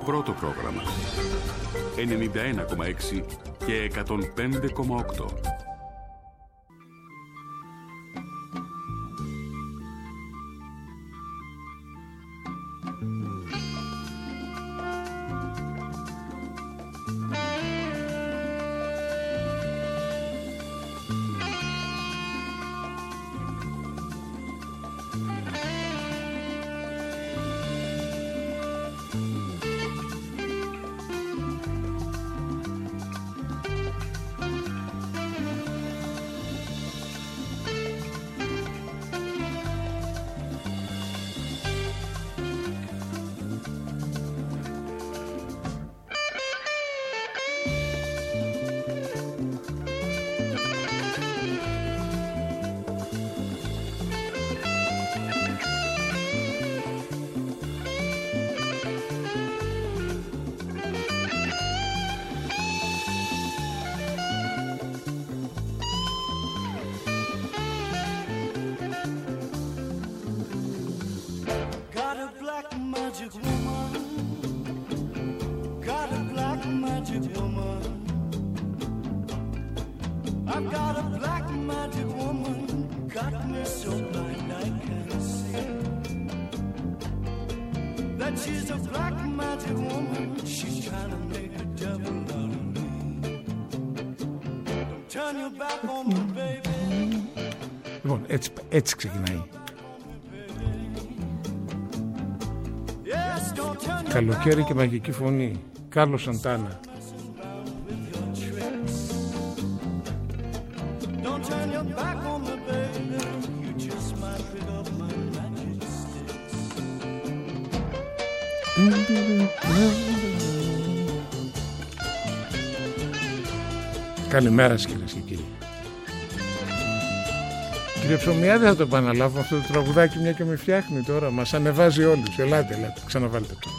πρώτο πρόγραμμα. 91,6 και 105,8. Λοιπόν, έτσι ξεκινάει. Καλοκαίρι και μαγική φωνή. Κάρλος Σαντάνα. Καλημέρα σας κυρίες και κύριοι. Κύριε Ψωμιάδη, θα το επαναλάβω αυτό το τραγουδάκι, μια και με φτιάχνει τώρα. Μας ανεβάζει όλους. Ελάτε, ξαναβάλτε το.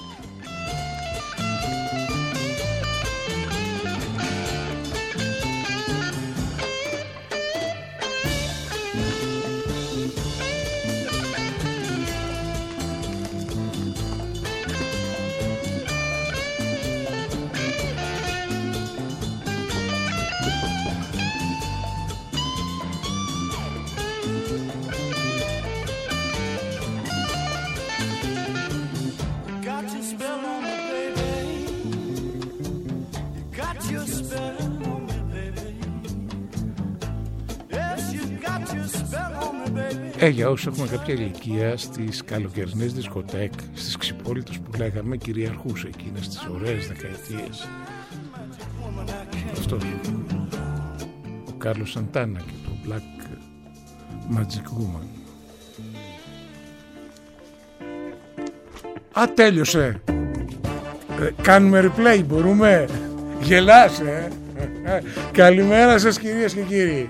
Για όσους έχουμε κάποια ηλικία, στις καλοκαιρινές δισκοτέκ, στις ξυπόλυτες που λέγαμε, κυριαρχούσε εκείνες τις ωραίες δεκαετίες. Αυτό ο Κάρλος Σαντάνα και το Black Magic Woman. Τέλειωσε. Κάνουμε replay, μπορούμε? Γελάς, Καλημέρα σας κυρίες και κύριοι.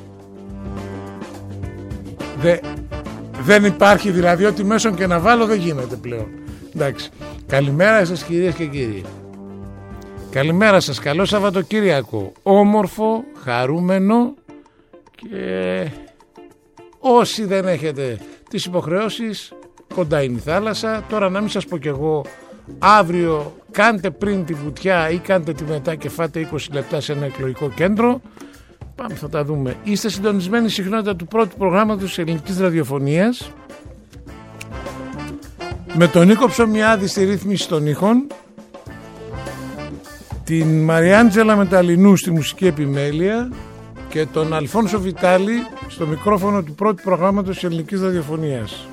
Δεν υπάρχει δηλαδή, ό,τι μέσον και να βάλω δεν γίνεται πλέον. Εντάξει. Καλημέρα σας κυρίες και κύριοι. Καλημέρα σας, καλό Σαββατοκύριακο. Όμορφο, χαρούμενο. Και όσοι δεν έχετε τις υποχρεώσεις, κοντά είναι η θάλασσα. Τώρα να μην σας πω κι εγώ, αύριο κάντε πριν τη βουτιά ή κάντε τη μετά και φάτε 20 λεπτά σε ένα εκλογικό κέντρο. Πάμε, θα τα δούμε. Είστε συντονισμένοι συχνότητα του πρώτου προγράμματος της ελληνικής ραδιοφωνίας, με τον Νίκο Ψωμιάδη στη ρύθμιση των ήχων, την Μαριάντζελα Μεταλλινού στη μουσική επιμέλεια και τον Αλφόνσο Βιτάλη στο μικρόφωνο του πρώτου προγράμματος της ελληνικής ραδιοφωνίας.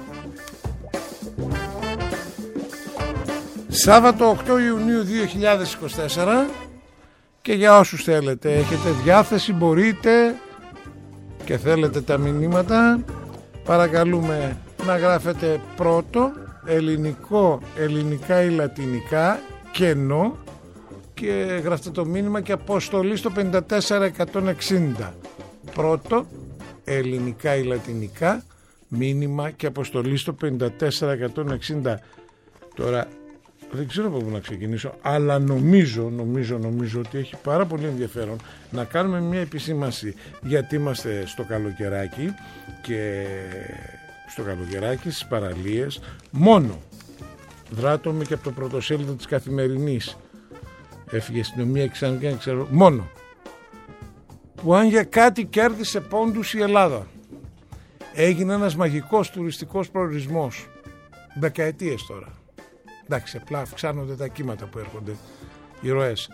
Σάββατο 8 Ιουνίου 2024. Και για όσους θέλετε, έχετε διάθεση, μπορείτε και θέλετε τα μηνύματα, παρακαλούμε να γράφετε πρώτο, ελληνικό, ελληνικά ή λατινικά, κενό, και γράφτε το μήνυμα και αποστολή στο 54160. Πρώτο, ελληνικά ή λατινικά, μήνυμα και αποστολή στο 54160. Τώρα δεν ξέρω από πού να ξεκινήσω, αλλά νομίζω ότι έχει πάρα πολύ ενδιαφέρον να κάνουμε μια επισήμανση, γιατί είμαστε στο καλοκαιράκι και στο καλοκαιράκι στις παραλίες μόνο Δράτομαι και από το πρωτοσέλιδο της Καθημερινής. Έφυγε αστυνομία και ξανά, ξέρω, μόνο. Που αν για κάτι κέρδισε πόντους η Ελλάδα. Έγινε ένας μαγικός τουριστικός προορισμός. Δεκαετίες τώρα. Εντάξει, απλά αυξάνονται τα κύματα που έρχονται, οι ροές.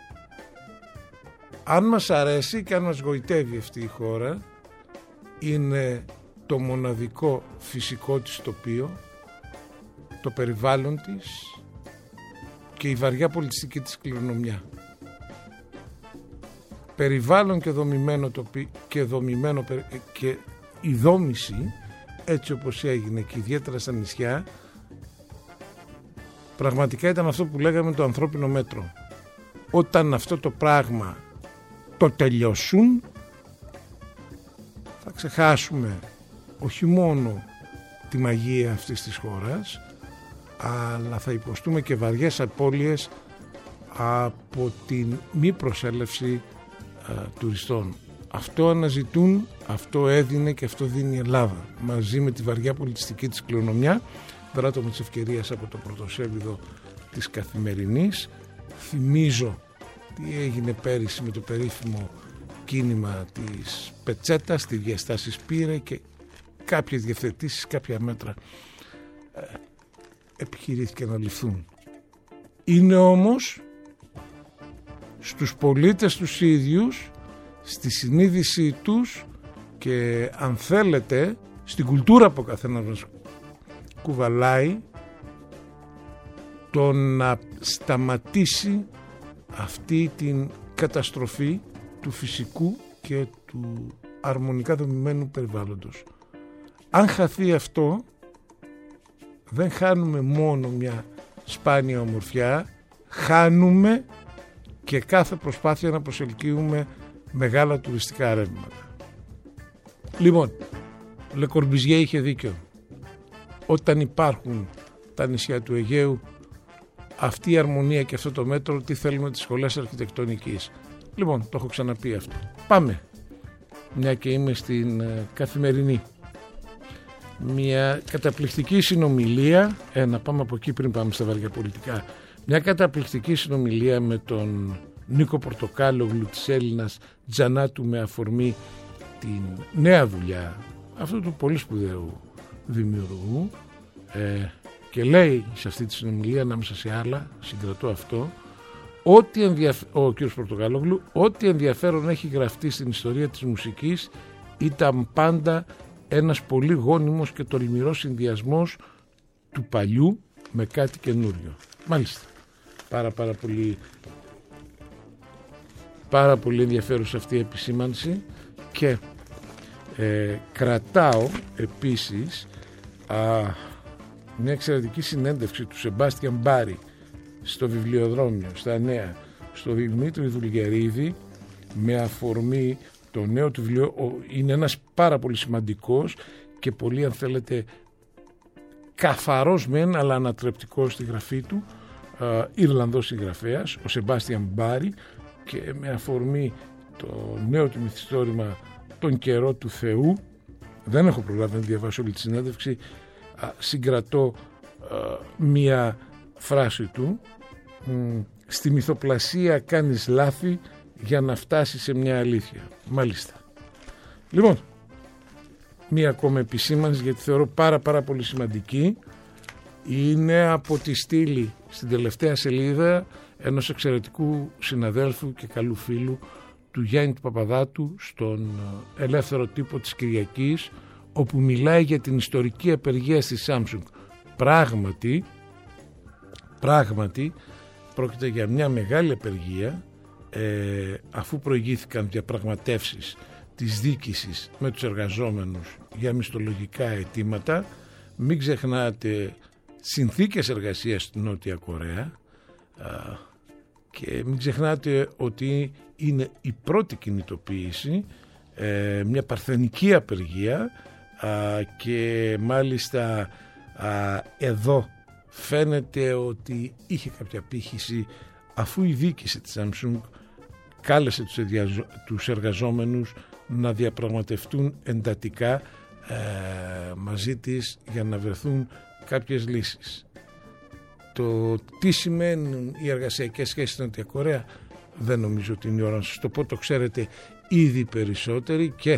Αν μας αρέσει και αν μας γοητεύει αυτή η χώρα, είναι το μοναδικό φυσικό της τοπίο, το περιβάλλον της και η βαριά πολιτιστική της κληρονομιά. Περιβάλλον και δομημένο τοπίο και η δόμηση, έτσι όπως έγινε και ιδιαίτερα στα νησιά, πραγματικά ήταν αυτό που λέγαμε το ανθρώπινο μέτρο. Όταν αυτό το πράγμα το τελειώσουν, θα ξεχάσουμε όχι μόνο τη μαγεία αυτής της χώρας, αλλά θα υποστούμε και βαριές απώλειες από την μη προσέλευση τουριστών. Αυτό αναζητούν, αυτό έδινε και αυτό δίνει η Ελλάδα, μαζί με τη βαριά πολιτιστική της κληρονομιά. Δράτω με τις ευκαιρίες από το πρωτοσέλιδο της Καθημερινής. Θυμίζω τι έγινε πέρυσι με το περίφημο κίνημα της πετσέτας, τι διαστάσεις πήρε και κάποιες διευθετήσεις, κάποια μέτρα επιχειρήθηκε να ληφθούν. Είναι όμως στους πολίτες τους ίδιους, στη συνείδησή τους και αν θέλετε στην κουλτούρα που ο καθένας μας κουβαλάει, το να σταματήσει αυτή την καταστροφή του φυσικού και του αρμονικά δομημένου περιβάλλοντος. Αν χαθεί αυτό, δεν χάνουμε μόνο μια σπάνια ομορφιά, χάνουμε και κάθε προσπάθεια να προσελκύουμε μεγάλα τουριστικά ρεύματα. Λοιπόν, ο Le Corbusier είχε δίκιο. Όταν υπάρχουν τα νησιά του Αιγαίου, αυτή η αρμονία και αυτό το μέτρο, τι θέλουμε τις σχολές αρχιτεκτονικής. Λοιπόν, το έχω ξαναπεί αυτό. Πάμε, μια και είμαι στην Καθημερινή. Μια καταπληκτική συνομιλία, να πάμε από εκεί πριν πάμε στα βαριά πολιτικά. Μια καταπληκτική συνομιλία με τον Νίκο Πορτοκάλογλου της Έλληνας Τζανάτου με αφορμή την νέα δουλειά αυτού του πολύ σπουδαίου δημιουργού, και λέει σε αυτή τη συνομιλία, ανάμεσα σε άλλα, συγκρατώ αυτό, ο κ. Πορτοκάλογλου, ό,τι ενδιαφέρον έχει γραφτεί στην ιστορία της μουσικής ήταν πάντα ένας πολύ γόνιμος και τολμηρός συνδυασμός του παλιού με κάτι καινούριο. Μάλιστα, πάρα πολύ ενδιαφέρουσα αυτή η επισήμανση και κρατάω επίσης μια εξαιρετική συνέντευξη του Σεμπάστιαν Μπάρι στο Βιβλιοδρόμιο, στα Νέα, στο Δημήτρη Δουλγερίδη, με αφορμή το νέο του βιβλίο. Είναι ένας πάρα πολύ σημαντικός και πολύ, αν θέλετε, καθαρός μεν αλλά ανατρεπτικός στη γραφή του, Ιρλανδός συγγραφέας, ο Σεμπάστιαν Μπάρι, και με αφορμή το νέο του μυθιστόρημα «Τον καιρό του Θεού». Δεν έχω προλάβει να διαβάσω όλη τη συνέντευξη, συγκρατώ μία φράση του: «Στη μυθοπλασία κάνεις λάθη για να φτάσεις σε μια αλήθεια». Μάλιστα. Λοιπόν, μία ακόμα επισήμανση, γιατί θεωρώ πάρα πολύ σημαντική. Είναι από τη στήλη στην τελευταία σελίδα ενός εξαιρετικού συναδέλφου και καλού φίλου του Γιάννη του Παπαδάτου στον Ελεύθερο Τύπο της Κυριακής, όπου μιλάει για την ιστορική απεργία στη Samsung. Πράγματι πρόκειται για μια μεγάλη απεργία, αφού προηγήθηκαν διαπραγματεύσεις της διοίκησης με τους εργαζόμενους για μισθολογικά αιτήματα. Μην ξεχνάτε συνθήκες εργασίας στην Νότια Κορέα, και μην ξεχνάτε ότι είναι η πρώτη κινητοποίηση, μια παρθενική απεργία, και μάλιστα εδώ φαίνεται ότι είχε κάποια πύχηση, αφού η διοίκηση της Samsung κάλεσε τους εργαζόμενους να διαπραγματευτούν εντατικά μαζί της για να βρεθούν κάποιες λύσεις. το τι σημαίνουν οι εργασιακές σχέσεις στην Νότια Κορέα δεν νομίζω ότι είναι η ώρα να σας το πω, το ξέρετε ήδη περισσότεροι. Και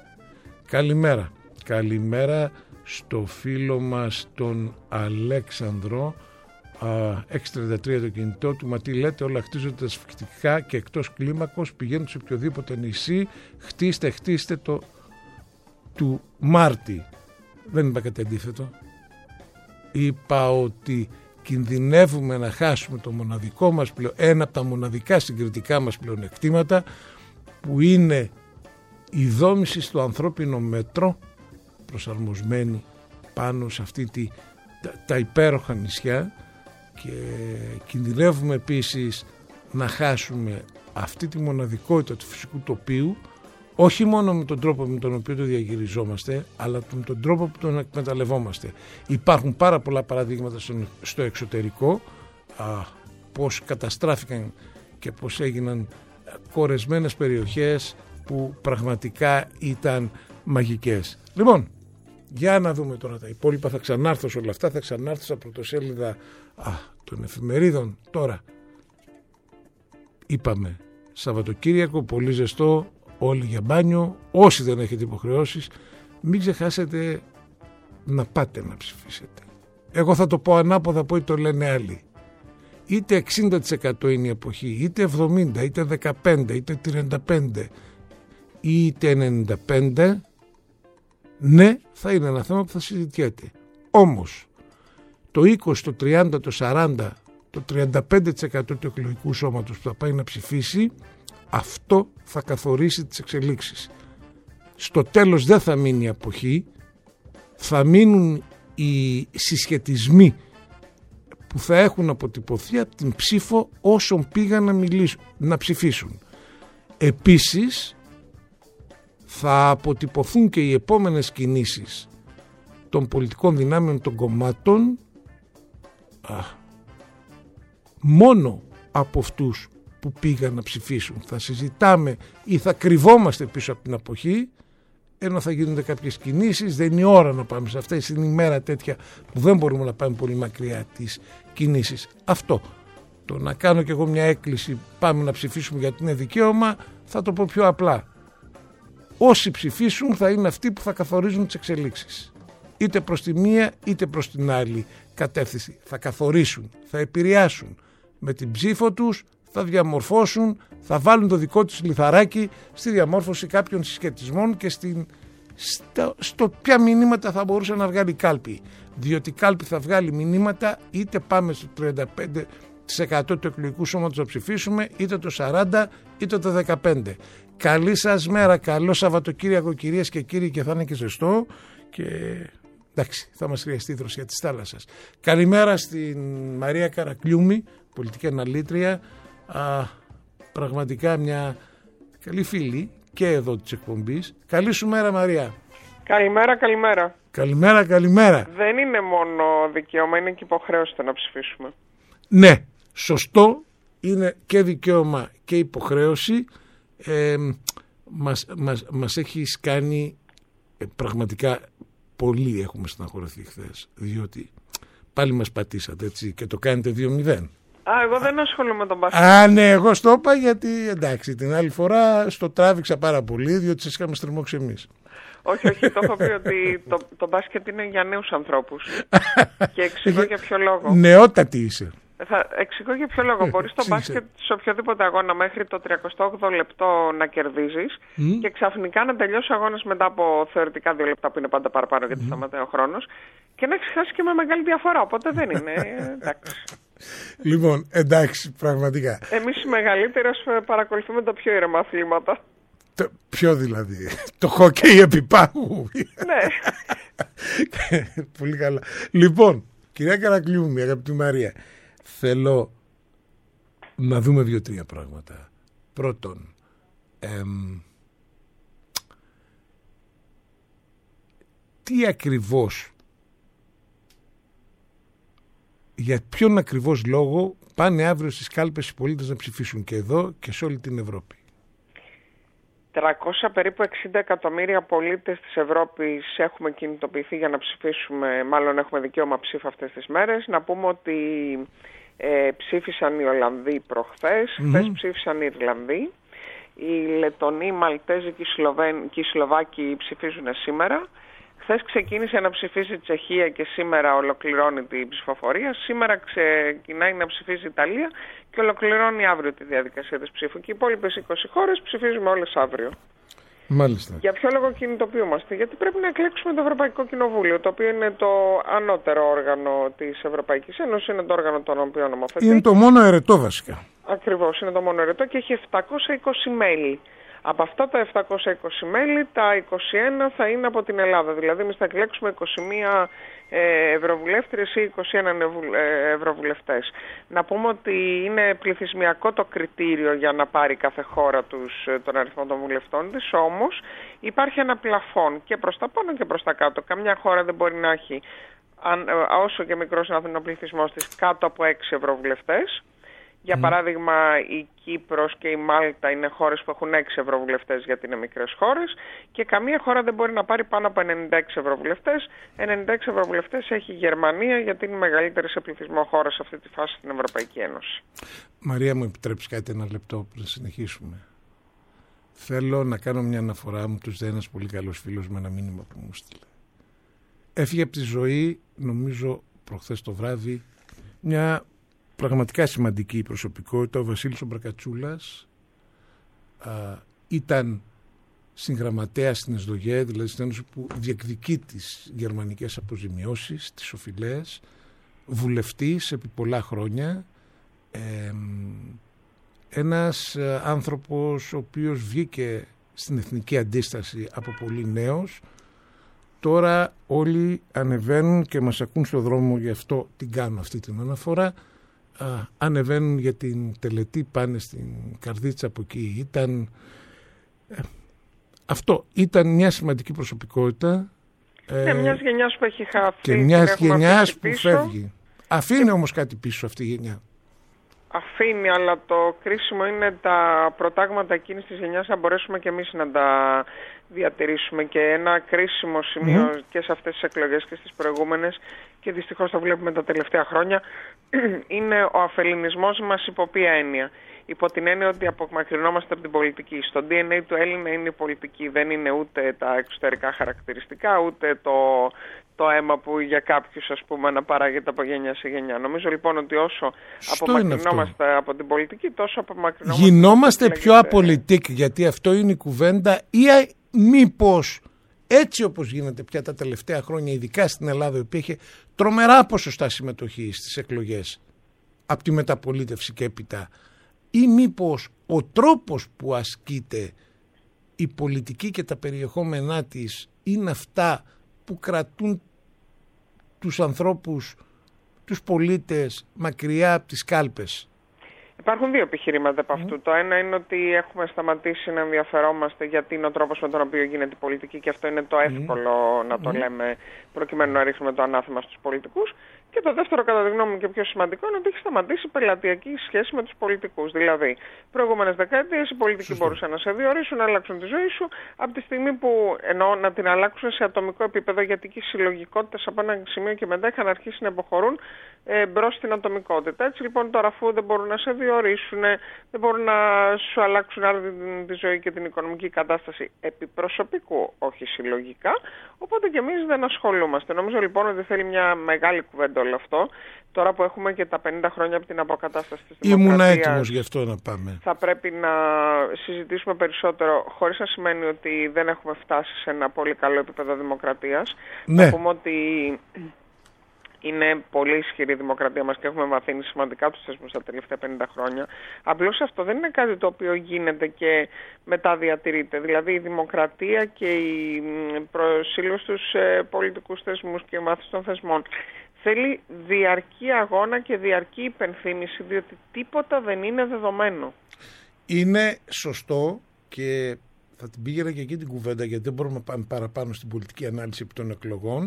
καλημέρα στο φίλο μας τον Αλέξανδρο, 633 το κινητό του. Μα τι λέτε, όλα χτίζονται ασφυκτικά και εκτός κλίμακος, πηγαίνουν σε οποιοδήποτε νησί, χτίστε το του Μάρτη. Δεν είπα κάτι αντίθετο. Είπα ότι κινδυνεύουμε να χάσουμε το μοναδικό μας ένα από τα μοναδικά συγκριτικά μας πλεονεκτήματα, που είναι η δόμηση στο ανθρώπινο μέτρο, προσαρμοσμένη πάνω σε αυτή τα υπέροχα νησιά, και κινδυνεύουμε επίσης να χάσουμε αυτή τη μοναδικότητα του φυσικού τοπίου, όχι μόνο με τον τρόπο με τον οποίο το διαχειριζόμαστε, αλλά με τον τρόπο που τον εκμεταλλευόμαστε. Υπάρχουν πάρα πολλά παραδείγματα στο εξωτερικό, πώς καταστράφηκαν και πώς έγιναν κορεσμένες περιοχές που πραγματικά ήταν μαγικές. Λοιπόν, για να δούμε τώρα τα υπόλοιπα. Θα ξανάρθω σε όλα αυτά, θα ξανάρθω στα πρωτοσέλιδα των εφημερίδων. Τώρα, είπαμε, Σαββατοκύριακο, πολύ ζεστό, όλοι για μπάνιο. Όσοι δεν έχετε υποχρεώσεις, μην ξεχάσετε να πάτε να ψηφίσετε. Εγώ θα το πω ανάποδα από ό,τι το λένε άλλοι. Είτε 60% είναι η εποχή, είτε 70%, είτε 15%, είτε 35%, είτε 95%, ναι, θα είναι ένα θέμα που θα συζητιέται. Όμως, το 20%, το 30%, το 40%, το 35% του εκλογικού σώματος που θα πάει να ψηφίσει, αυτό θα καθορίσει τις εξελίξεις. Στο τέλος δεν θα μείνει η αποχή, θα μείνουν οι συσχετισμοί που θα έχουν αποτυπωθεί από την ψήφο όσων πήγαν να ψηφίσουν. Επίσης, θα αποτυπωθούν και οι επόμενες κινήσεις των πολιτικών δυνάμεων των κομμάτων μόνο από αυτούς που πήγαν να ψηφίσουν. Θα συζητάμε ή θα κρυβόμαστε πίσω από την αποχή, ενώ θα γίνονται κάποιες κινήσεις. Δεν είναι η ώρα να πάμε σε αυτές, είναι η μέρα τέτοια που δεν μπορούμε να πάμε πολύ μακριά τις κινήσεις. Αυτό, το να κάνω κι εγώ μια έκκληση, πάμε να ψηφίσουμε γιατί είναι δικαίωμα, θα το πω πιο απλά. Όσοι ψηφίσουν θα είναι αυτοί που θα καθορίζουν τις εξελίξεις. Είτε προς τη μία είτε προς την άλλη κατεύθυνση. Θα καθορίσουν, θα επηρεάσουν. Με την ψήφο τους θα διαμορφώσουν, θα βάλουν το δικό τους λιθαράκι στη διαμόρφωση κάποιων συσχετισμών και στο ποια μηνύματα θα μπορούσε να βγάλει η κάλπη. Διότι η κάλπη θα βγάλει μηνύματα, είτε πάμε στο 35% του εκλογικού σώματος να ψηφίσουμε, είτε το 40% είτε το 15%. Καλή σας μέρα, καλό Σαββατοκύριακο κυρίες και κύριοι, και θα είναι και ζεστό και εντάξει, θα μας χρειαστεί η δροσιά της θάλασσας. Καλημέρα στην Μαρία Καρακλιούμη, πολιτική αναλήτρια, πραγματικά μια καλή φίλη και εδώ της εκπομπής. Καλή σου μέρα, Μαρία. Καλημέρα. Δεν είναι μόνο δικαίωμα, είναι και υποχρέωση το να ψηφίσουμε. Ναι, σωστό, είναι και δικαίωμα και υποχρέωση. Μας έχεις κάνει πραγματικά πολύ, έχουμε στεναχωρηθεί χθες, διότι πάλι μας πατήσατε έτσι και το κάνετε 2-0. Εγώ δεν ασχολούμαι με τον μπάσκετ. Ναι, εγώ στο είπα γιατί εντάξει, την άλλη φορά στο τράβηξα πάρα πολύ, διότι σας είχαμε στριμώξει εμείς. Όχι, το έχω πει ότι το μπάσκετ είναι για νέους ανθρώπους. Και εξηγώ για ποιο λόγο. Νεότατη είσαι. Θα εξηγώ για ποιο λόγο. Μπορείς το μπάσκετ σε οποιοδήποτε αγώνα μέχρι το 38ο λεπτό να κερδίζεις και ξαφνικά να τελειώσει ο αγώνας μετά από θεωρητικά 2 λεπτά που είναι πάντα παραπάνω γιατί σταματάει ο χρόνος και να έχεις χάσει και με μεγάλη διαφορά. Οπότε δεν είναι. Εντάξει. Λοιπόν, εντάξει, πραγματικά. Εμείς οι μεγαλύτεροι παρακολουθούμε τα πιο ήρεμα αθλήματα. Ποιο δηλαδή? Το χόκκεϊ επί πάγου. Ναι. Πολύ καλά. Λοιπόν, κυρία Καρακλιούμη, αγαπητή Μαρία, θέλω να δούμε 2-3 πράγματα. Πρώτον, τι ακριβώς, για ποιον ακριβώς λόγο πάνε αύριο στις κάλπες οι πολίτες να ψηφίσουν και εδώ και σε όλη την Ευρώπη? περίπου 60 εκατομμύρια πολίτες της Ευρώπης έχουμε κινητοποιηθεί για να ψηφίσουμε, μάλλον έχουμε δικαίωμα ψήφου αυτές τις μέρες. Να πούμε ότι ψήφισαν οι Ολλανδοί προχθές, χθες ψήφισαν οι Ιρλανδοί, οι Λετονοί, οι Μαλτέζοι και οι Σλοβάκοι ψηφίζουν σήμερα. Χθες ξεκίνησε να ψηφίσει η Τσεχία και σήμερα ολοκληρώνει την ψηφοφορία. Σήμερα ξεκινάει να ψηφίσει η Ιταλία και ολοκληρώνει αύριο τη διαδικασία της ψήφου. Και οι υπόλοιπες 20 χώρες ψηφίζουμε όλες αύριο. Μάλιστα. Για ποιο λόγο κινητοποιούμαστε? Γιατί πρέπει να εκλέξουμε το Ευρωπαϊκό Κοινοβούλιο, το οποίο είναι το ανώτερο όργανο της Ευρωπαϊκής Ένωσης, είναι το όργανο των οποίων νομοθετεί. Είναι το μόνο ερετό βασικά. Ακριβώς, είναι το μόνο ερετό και έχει 720 μέλη. Από αυτά τα 720 μέλη, τα 21 θα είναι από την Ελλάδα. Δηλαδή, εμείς θα εκλέξουμε 21 ευρωβουλεύτριες ή 21 ευρωβουλευτές. Να πούμε ότι είναι πληθυσμιακό το κριτήριο για να πάρει κάθε χώρα τον αριθμό των βουλευτών της, όμως υπάρχει ένα πλαφόν και προς τα πάνω και προς τα κάτω. Καμιά χώρα δεν μπορεί να έχει, όσο και μικρός είναι ο πληθυσμός της, κάτω από 6 ευρωβουλευτές. Για παράδειγμα, η Κύπρος και η Μάλτα είναι χώρες που έχουν 6 ευρωβουλευτές γιατί είναι μικρές χώρες και καμία χώρα δεν μπορεί να πάρει πάνω από 96 ευρωβουλευτές. 96 ευρωβουλευτές έχει η Γερμανία γιατί είναι η μεγαλύτερη σε πληθυσμό χώρα σε αυτή τη φάση στην Ευρωπαϊκή Ένωση. Μαρία, μου επιτρέψεις κάτι ένα λεπτό πριν συνεχίσουμε? Θέλω να κάνω μια αναφορά, μου τους ένας πολύ καλός φίλος με ένα μήνυμα που μου στείλε. Έφυγε από τη ζωή, νομίζω προχθές το βράδυ, μια πραγματικά σημαντική προσωπικότητα, ο Βασίλης ο Μπρακατσούλας. Ήταν συγγραμματέας στην ΕΣΔΟΓΕ, δηλαδή στην Ένωση που διεκδικεί τις γερμανικές αποζημιώσεις, τις οφειλές, βουλευτής επί πολλά χρόνια, ένας άνθρωπος ο οποίος βγήκε στην εθνική αντίσταση από πολύ νέος. Τώρα όλοι ανεβαίνουν και μας ακούν στο δρόμο, γι' αυτό την κάνω αυτή την αναφορά. Ανεβαίνουν για την τελετή, πάνε στην Καρδίτσα από εκεί. Αυτό ήταν μια σημαντική προσωπικότητα. Μιας γενιάς που έχει χαθεί. Και μιας γενιάς που φεύγει. Αφήνει όμως κάτι πίσω αυτή η γενιά. Αφήνει, αλλά το κρίσιμο είναι τα προτάγματα εκείνης της γενιάς να μπορέσουμε και εμείς να τα διατηρήσουμε. Και ένα κρίσιμο σημείο και σε αυτές τις εκλογές και στις προηγούμενες, και δυστυχώς το βλέπουμε τα τελευταία χρόνια, είναι ο αφελληνισμός μας υπό ποια έννοια? Υπό την έννοια ότι απομακρυνόμαστε από την πολιτική. Στο DNA του Έλληνα είναι η πολιτική. Δεν είναι ούτε τα εξωτερικά χαρακτηριστικά, ούτε το αίμα που για κάποιους, ας πούμε, αναπαράγεται από γενιά σε γενιά. Νομίζω λοιπόν ότι όσο απομακρυνόμαστε από την πολιτική, τόσο απομακρυνόμαστε. Γινόμαστε πιο απολυτικ, γιατί αυτό είναι η κουβέντα, ή μήπως έτσι όπως γίνεται πια τα τελευταία χρόνια, ειδικά στην Ελλάδα, η οποία είχε τρομερά ποσοστά συμμετοχή στις εκλογές από τη μεταπολίτευση και έπειτα, ή μήπως ο τρόπος που ασκείται η πολιτική και τα περιεχόμενά της είναι αυτά που κρατούν τους ανθρώπους, τους πολίτες μακριά από τις κάλπες? Υπάρχουν δύο επιχειρήματα από αυτού. Το ένα είναι ότι έχουμε σταματήσει να ενδιαφερόμαστε γιατί είναι ο τρόπος με τον οποίο γίνεται η πολιτική και αυτό είναι το εύκολο να το λέμε προκειμένου να ρίχνουμε το ανάθεμα στους πολιτικούς. Και το δεύτερο, κατά τη γνώμη μου και πιο σημαντικό, είναι ότι έχει σταματήσει η πελατειακή σχέση με τους πολιτικούς. Δηλαδή, προηγούμενες δεκαετίες οι πολιτικοί μπορούσαν να σε διορίσουν, να αλλάξουν τη ζωή σου, από τη στιγμή που εννοώ να την αλλάξουν σε ατομικό επίπεδο, γιατί και οι συλλογικότητες από ένα σημείο και μετά είχαν αρχίσει να υποχωρούν μπρος στην ατομικότητα. Έτσι λοιπόν, τώρα αφού δεν μπορούν να σε διορίσουν, δεν μπορούν να σου αλλάξουν άλλη τη ζωή και την οικονομική κατάσταση επί προσωπικού, όχι συλλογικά, οπότε και εμείς δεν ασχολούμαστε. Νομίζω λοιπόν ότι θέλει μια μεγάλη κουβέντα όλο αυτό. Τώρα που έχουμε και τα 50 χρόνια από την αποκατάσταση της δημοκρατίας, ήμουν έτοιμος γι' αυτό να πάμε. Θα πρέπει να συζητήσουμε περισσότερο, χωρίς να σημαίνει ότι δεν έχουμε φτάσει σε ένα πολύ καλό επίπεδο δημοκρατίας. Ναι. Να πούμε ότι είναι πολύ ισχυρή η δημοκρατία μας και έχουμε βαθύνει σημαντικά τους θεσμούς τα τελευταία 50 χρόνια. Απλώς αυτό δεν είναι κάτι το οποίο γίνεται και μετά διατηρείται. Δηλαδή η δημοκρατία και η προσήλωση στους πολιτικούς θεσμούς και η μάθηση των θεσμών θέλει διαρκή αγώνα και διαρκή υπενθύμηση, διότι τίποτα δεν είναι δεδομένο. Είναι σωστό και θα την πήγαινα και εκεί την κουβέντα, γιατί δεν μπορούμε να πάμε παραπάνω στην πολιτική ανάλυση επί των εκλογών.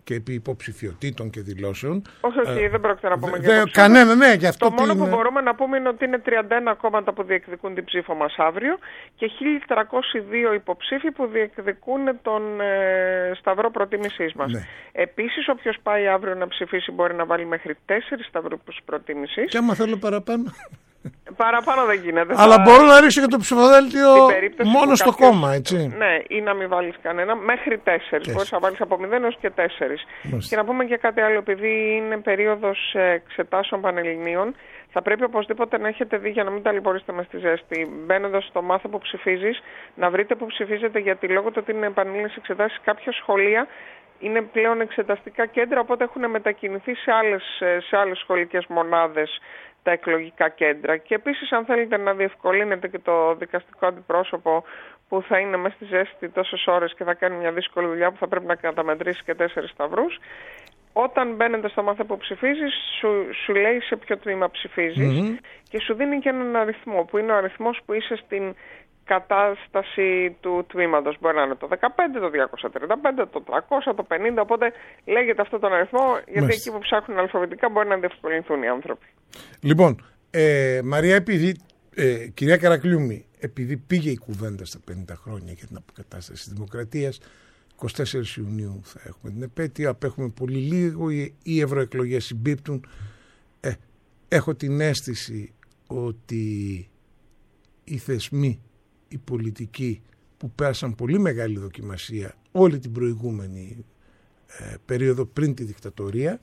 και επί υποψηφιωτήτων και δηλώσεων. Όχι, δεν πρόκειται να πούμε για υποψήφιους. Κανένα, ναι, γι' αυτό. Το μόνο που μπορούμε να πούμε είναι ότι είναι 31 κόμματα που διεκδικούν την ψήφο μας αύριο και 1.302 υποψήφοι που διεκδικούν τον σταυρό προτίμησής μας. Ναι. Επίσης, όποιος πάει αύριο να ψηφίσει μπορεί να βάλει μέχρι 4 σταυρούς προτίμησης. Και άμα θέλω παραπάνω. Παραπάνω δεν γίνεται. Αλλά μπορώ να ρίξω και το ψηφοδέλτιο μόνο στο κόμμα, έτσι. Ναι, ή να μην βάλεις κανένα. Μέχρι 4. Μπορείς να βάλεις από 0 έως και 4. Και να πούμε και κάτι άλλο, επειδή είναι περίοδος εξετάσεων πανελληνίων, θα πρέπει οπωσδήποτε να έχετε δει, για να μην ταλαιπωρήσετε μες στη ζέστη, μπαίνοντας στο μάθο που ψηφίζεις, να βρείτε που ψηφίζετε, γιατί λόγω του ότι είναι πανελλήνιες εξετάσεις, κάποια σχολεία είναι πλέον εξεταστικά κέντρα, οπότε έχουν μετακινηθεί σε άλλες σχολικές μονάδες τα εκλογικά κέντρα. Και επίσης, αν θέλετε να διευκολύνετε και το δικαστικό αντιπρόσωπο που θα είναι μέσα στη ζέστη τόσες ώρες και θα κάνει μια δύσκολη δουλειά που θα πρέπει να καταμετρήσει και 4 σταυρούς, όταν μπαίνετε στο μάθημα που ψηφίζεις, σου λέει σε ποιο τμήμα ψηφίζεις και σου δίνει και έναν αριθμό, που είναι ο αριθμός που είσαι στην κατάσταση του τμήματος. Μπορεί να είναι το 15, το 235, το 300, το 50, οπότε λέγεται αυτόν τον αριθμό, γιατί εκεί που ψάχνουν αλφαβητικά μπορεί να διευκολυνθούν οι άνθρωποι. Λοιπόν, Μαρία, κυρία Καρακλιούμη, επειδή πήγε η κουβέντα στα 50 χρόνια για την αποκατάσταση της δημοκρατίας, 24 Ιουνίου θα έχουμε την επέτειο, απέχουμε πολύ λίγο, οι ευρωεκλογές συμπίπτουν. Έχω την αίσθηση ότι οι θεσμοί, οι πολιτικοί που πέρασαν πολύ μεγάλη δοκιμασία όλη την προηγούμενη περίοδο πριν τη δικτατορία,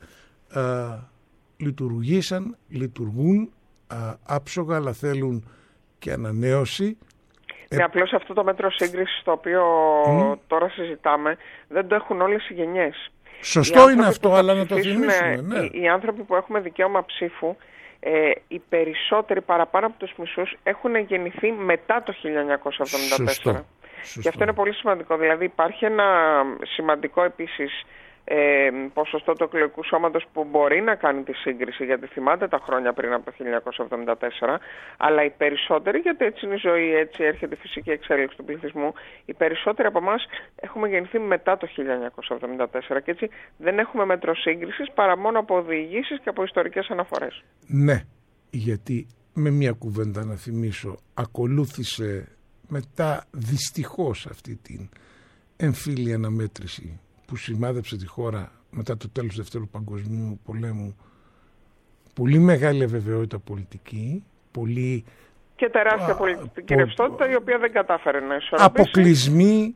λειτουργούν άψογα, αλλά θέλουν και ανανέωση. Απλώς αυτό το μέτρο σύγκρισης το οποίο τώρα συζητάμε δεν το έχουν όλες οι γενιές. Σωστό είναι αυτό, αλλά να το θυμίσουμε. Ναι. Οι άνθρωποι που έχουμε δικαίωμα ψήφου, οι περισσότεροι παραπάνω από τους μισούς έχουν γεννηθεί μετά το 1974. Σωστό. Και αυτό είναι πολύ σημαντικό. Δηλαδή υπάρχει ένα σημαντικό επίσης ποσοστό του εκλογικού σώματος που μπορεί να κάνει τη σύγκριση, γιατί θυμάται τα χρόνια πριν από το 1974, αλλά οι περισσότεροι, γιατί έτσι είναι η ζωή, έτσι έρχεται η φυσική εξέλιξη του πληθυσμού, οι περισσότεροι από εμάς έχουμε γεννηθεί μετά το 1974 και έτσι δεν έχουμε μέτρο σύγκρισης παρά μόνο από διηγήσεις και από ιστορικές αναφορές. Ναι, γιατί με μια κουβέντα να θυμίσω, ακολούθησε μετά δυστυχώς αυτή την εμφύλια αναμέτρηση που σημάδεψε τη χώρα μετά το τέλος του Δεύτερου Παγκοσμίου Πολέμου, πολύ μεγάλη αβεβαιότητα πολιτική, πολύ και τεράστια πολιτική ρευστότητα, η οποία δεν κατάφερε να ισορροπήσει. Αποκλεισμοί,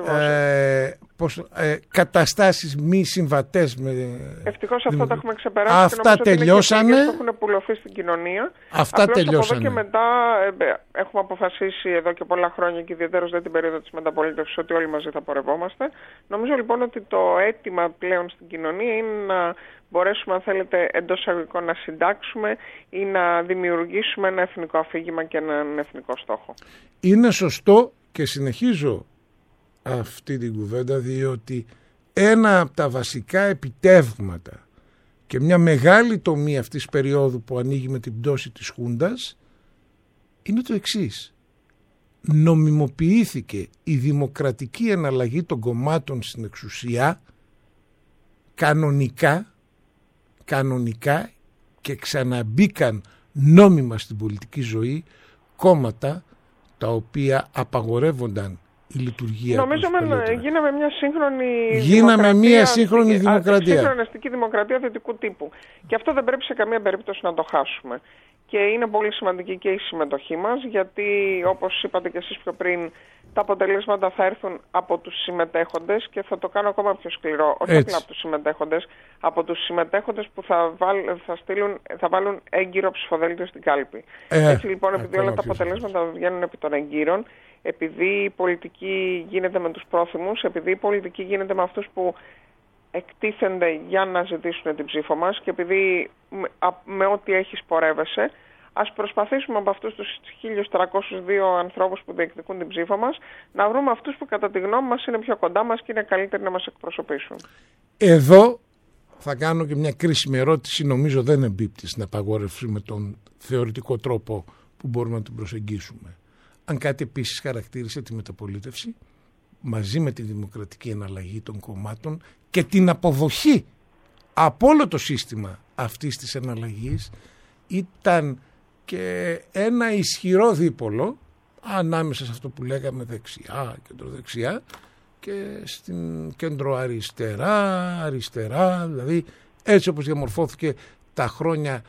καταστάσεις μη συμβατές με... Ευτυχώς αυτά τα έχουμε ξεπεράσει. Αυτά και τελειώσανε. Και έχουν πουλωθεί στην κοινωνία. Αυτά απλώς τελειώσανε. Από εδώ και μετά έχουμε αποφασίσει εδώ και πολλά χρόνια και ιδιαίτερως δεν την περίοδο της μεταπολίτευσης ότι όλοι μαζί θα πορευόμαστε. Νομίζω λοιπόν ότι το αίτημα πλέον στην κοινωνία είναι να μπορέσουμε, αν θέλετε, εντός εισαγωγικών να συντάξουμε ή να δημιουργήσουμε ένα εθνικό αφήγημα και έναν εθνικό στόχο. Είναι σωστό και συνεχίζω αυτή την κουβέντα, διότι ένα από τα βασικά επιτεύγματα και μια μεγάλη τομή αυτής της περίοδου που ανοίγει με την πτώση της Χούντας είναι το εξής. Νομιμοποιήθηκε η δημοκρατική εναλλαγή των κομμάτων στην εξουσία κανονικά και ξαναμπήκαν νόμιμα στην πολιτική ζωή κόμματα τα οποία απαγορεύονταν η λειτουργία. Νομίζω γίναμε μια σύγχρονη δημοκρατία. Σύγχρονιστική δημοκρατία δυτικού τύπου. Και αυτό δεν πρέπει σε καμία περίπτωση να το χάσουμε. Και είναι πολύ σημαντική και η συμμετοχή μας, γιατί όπως είπατε και εσείς πιο πριν, τα αποτελέσματα θα έρθουν από τους συμμετέχοντες και θα το κάνω ακόμα πιο σκληρό. Όχι απλά από τους συμμετέχοντες, από τους συμμετέχοντες που θα βάλουν έγκυρο ψηφοδέλτιο στην κάλπη. Έτσι λοιπόν, επειδή όλα τα αποτελέσματα βγαίνουν επί των εγκύρων, επειδή η πολιτική γίνεται με τους πρόθυμους, επειδή η πολιτική γίνεται με αυτούς που εκτίθενται για να ζητήσουν την ψήφο μας και επειδή με ό,τι έχεις πορεύεσαι, ας προσπαθήσουμε από αυτούς τους 1.302 ανθρώπους που διεκδικούν την ψήφο μας να βρούμε αυτούς που κατά τη γνώμη μας είναι πιο κοντά μας και είναι καλύτεροι να μας εκπροσωπήσουν. Εδώ θα κάνω και μια κρίσιμη ερώτηση, νομίζω δεν εμπίπτει στην απαγόρευση με τον θεωρητικό τρόπο που μπορούμε να την προσεγγίσουμε. Αν κάτι επίσης χαρακτήρισε τη μεταπολίτευση μαζί με τη δημοκρατική εναλλαγή των κομμάτων και την αποδοχή από όλο το σύστημα αυτής της εναλλαγής ήταν και ένα ισχυρό δίπολο ανάμεσα σε αυτό που λέγαμε δεξιά, κεντροδεξιά και στην κεντροαριστερά, δηλαδή έτσι όπως διαμορφώθηκε τα χρόνια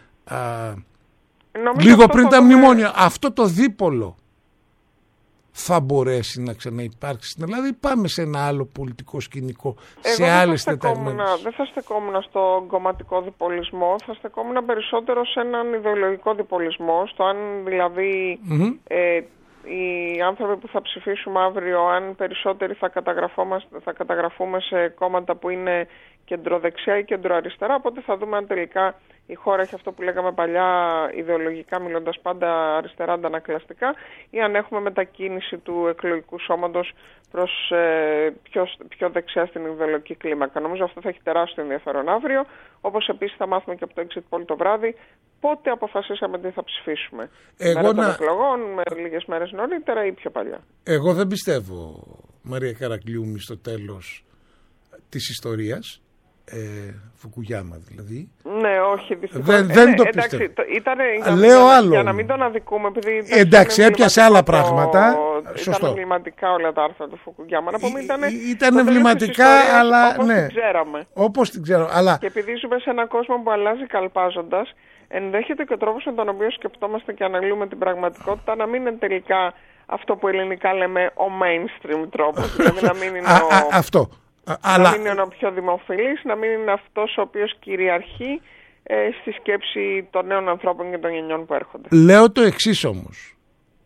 λίγο πριν τα μνημόνια. Αυτό το δίπολο θα μπορέσει να ξαναυπάρξει στην Ελλάδα ή πάμε σε ένα άλλο πολιτικό σκηνικό, σε άλλες τεταγμένες? Δεν θα στεκόμουν στο κομματικό διπολισμό, θα στεκόμουν περισσότερο σε έναν ιδεολογικό διπολισμό, στο αν δηλαδή οι άνθρωποι που θα ψηφίσουμε αύριο, αν περισσότεροι θα καταγραφούμε σε κόμματα που είναι κεντροδεξιά ή κεντροαριστερά, οπότε θα δούμε αν τελικά η χώρα έχει αυτό που λέγαμε παλιά, ιδεολογικά μιλώντας πάντα αριστερά αντανακλαστικά, ή αν έχουμε μετακίνηση του εκλογικού σώματος προς πιο δεξιά στην ιδεολογική κλίμακα. Νομίζω αυτό θα έχει τεράστιο ενδιαφέρον αύριο, όπως επίσης θα μάθουμε και από το exit poll το βράδυ πότε αποφασίσαμε τι θα ψηφίσουμε. Μέρα των εκλογών, με λίγες μέρες νωρίτερα ή πιο παλιά. Εγώ δεν πιστεύω, Μαρία Καρακλιούμη, στο τέλος της ιστορίας. Φουκουγιάμα δηλαδή. Ναι, όχι, δυστυχώς. Δεν το πιστεύω. Λέω άλλο. Για να μην τον αδικούμε, επειδή εντάξει, έπιασε άλλα πράγματα. Σωστό. Ήταν εμβληματικά όλα τα άρθρα του Φουκουγιάμα. Να πούμε, ήταν εμβληματικά, αλλά όπως ναι. Την ξέραμε. Όπως την ξέραμε. Αλλά... Και επειδή ζούμε σε έναν κόσμο που αλλάζει καλπάζοντας, ενδέχεται και ο τρόπος με τον οποίο σκεφτόμαστε και αναλύουμε την πραγματικότητα να μην είναι τελικά αυτό που ελληνικά λέμε ο mainstream τρόπος. Δηλαδή να μην είναι αυτό. Να μην είναι ο πιο δημοφιλής, να μην είναι αυτός ο οποίος κυριαρχεί στη σκέψη των νέων ανθρώπων και των γενιών που έρχονται. Λέω το εξής όμως,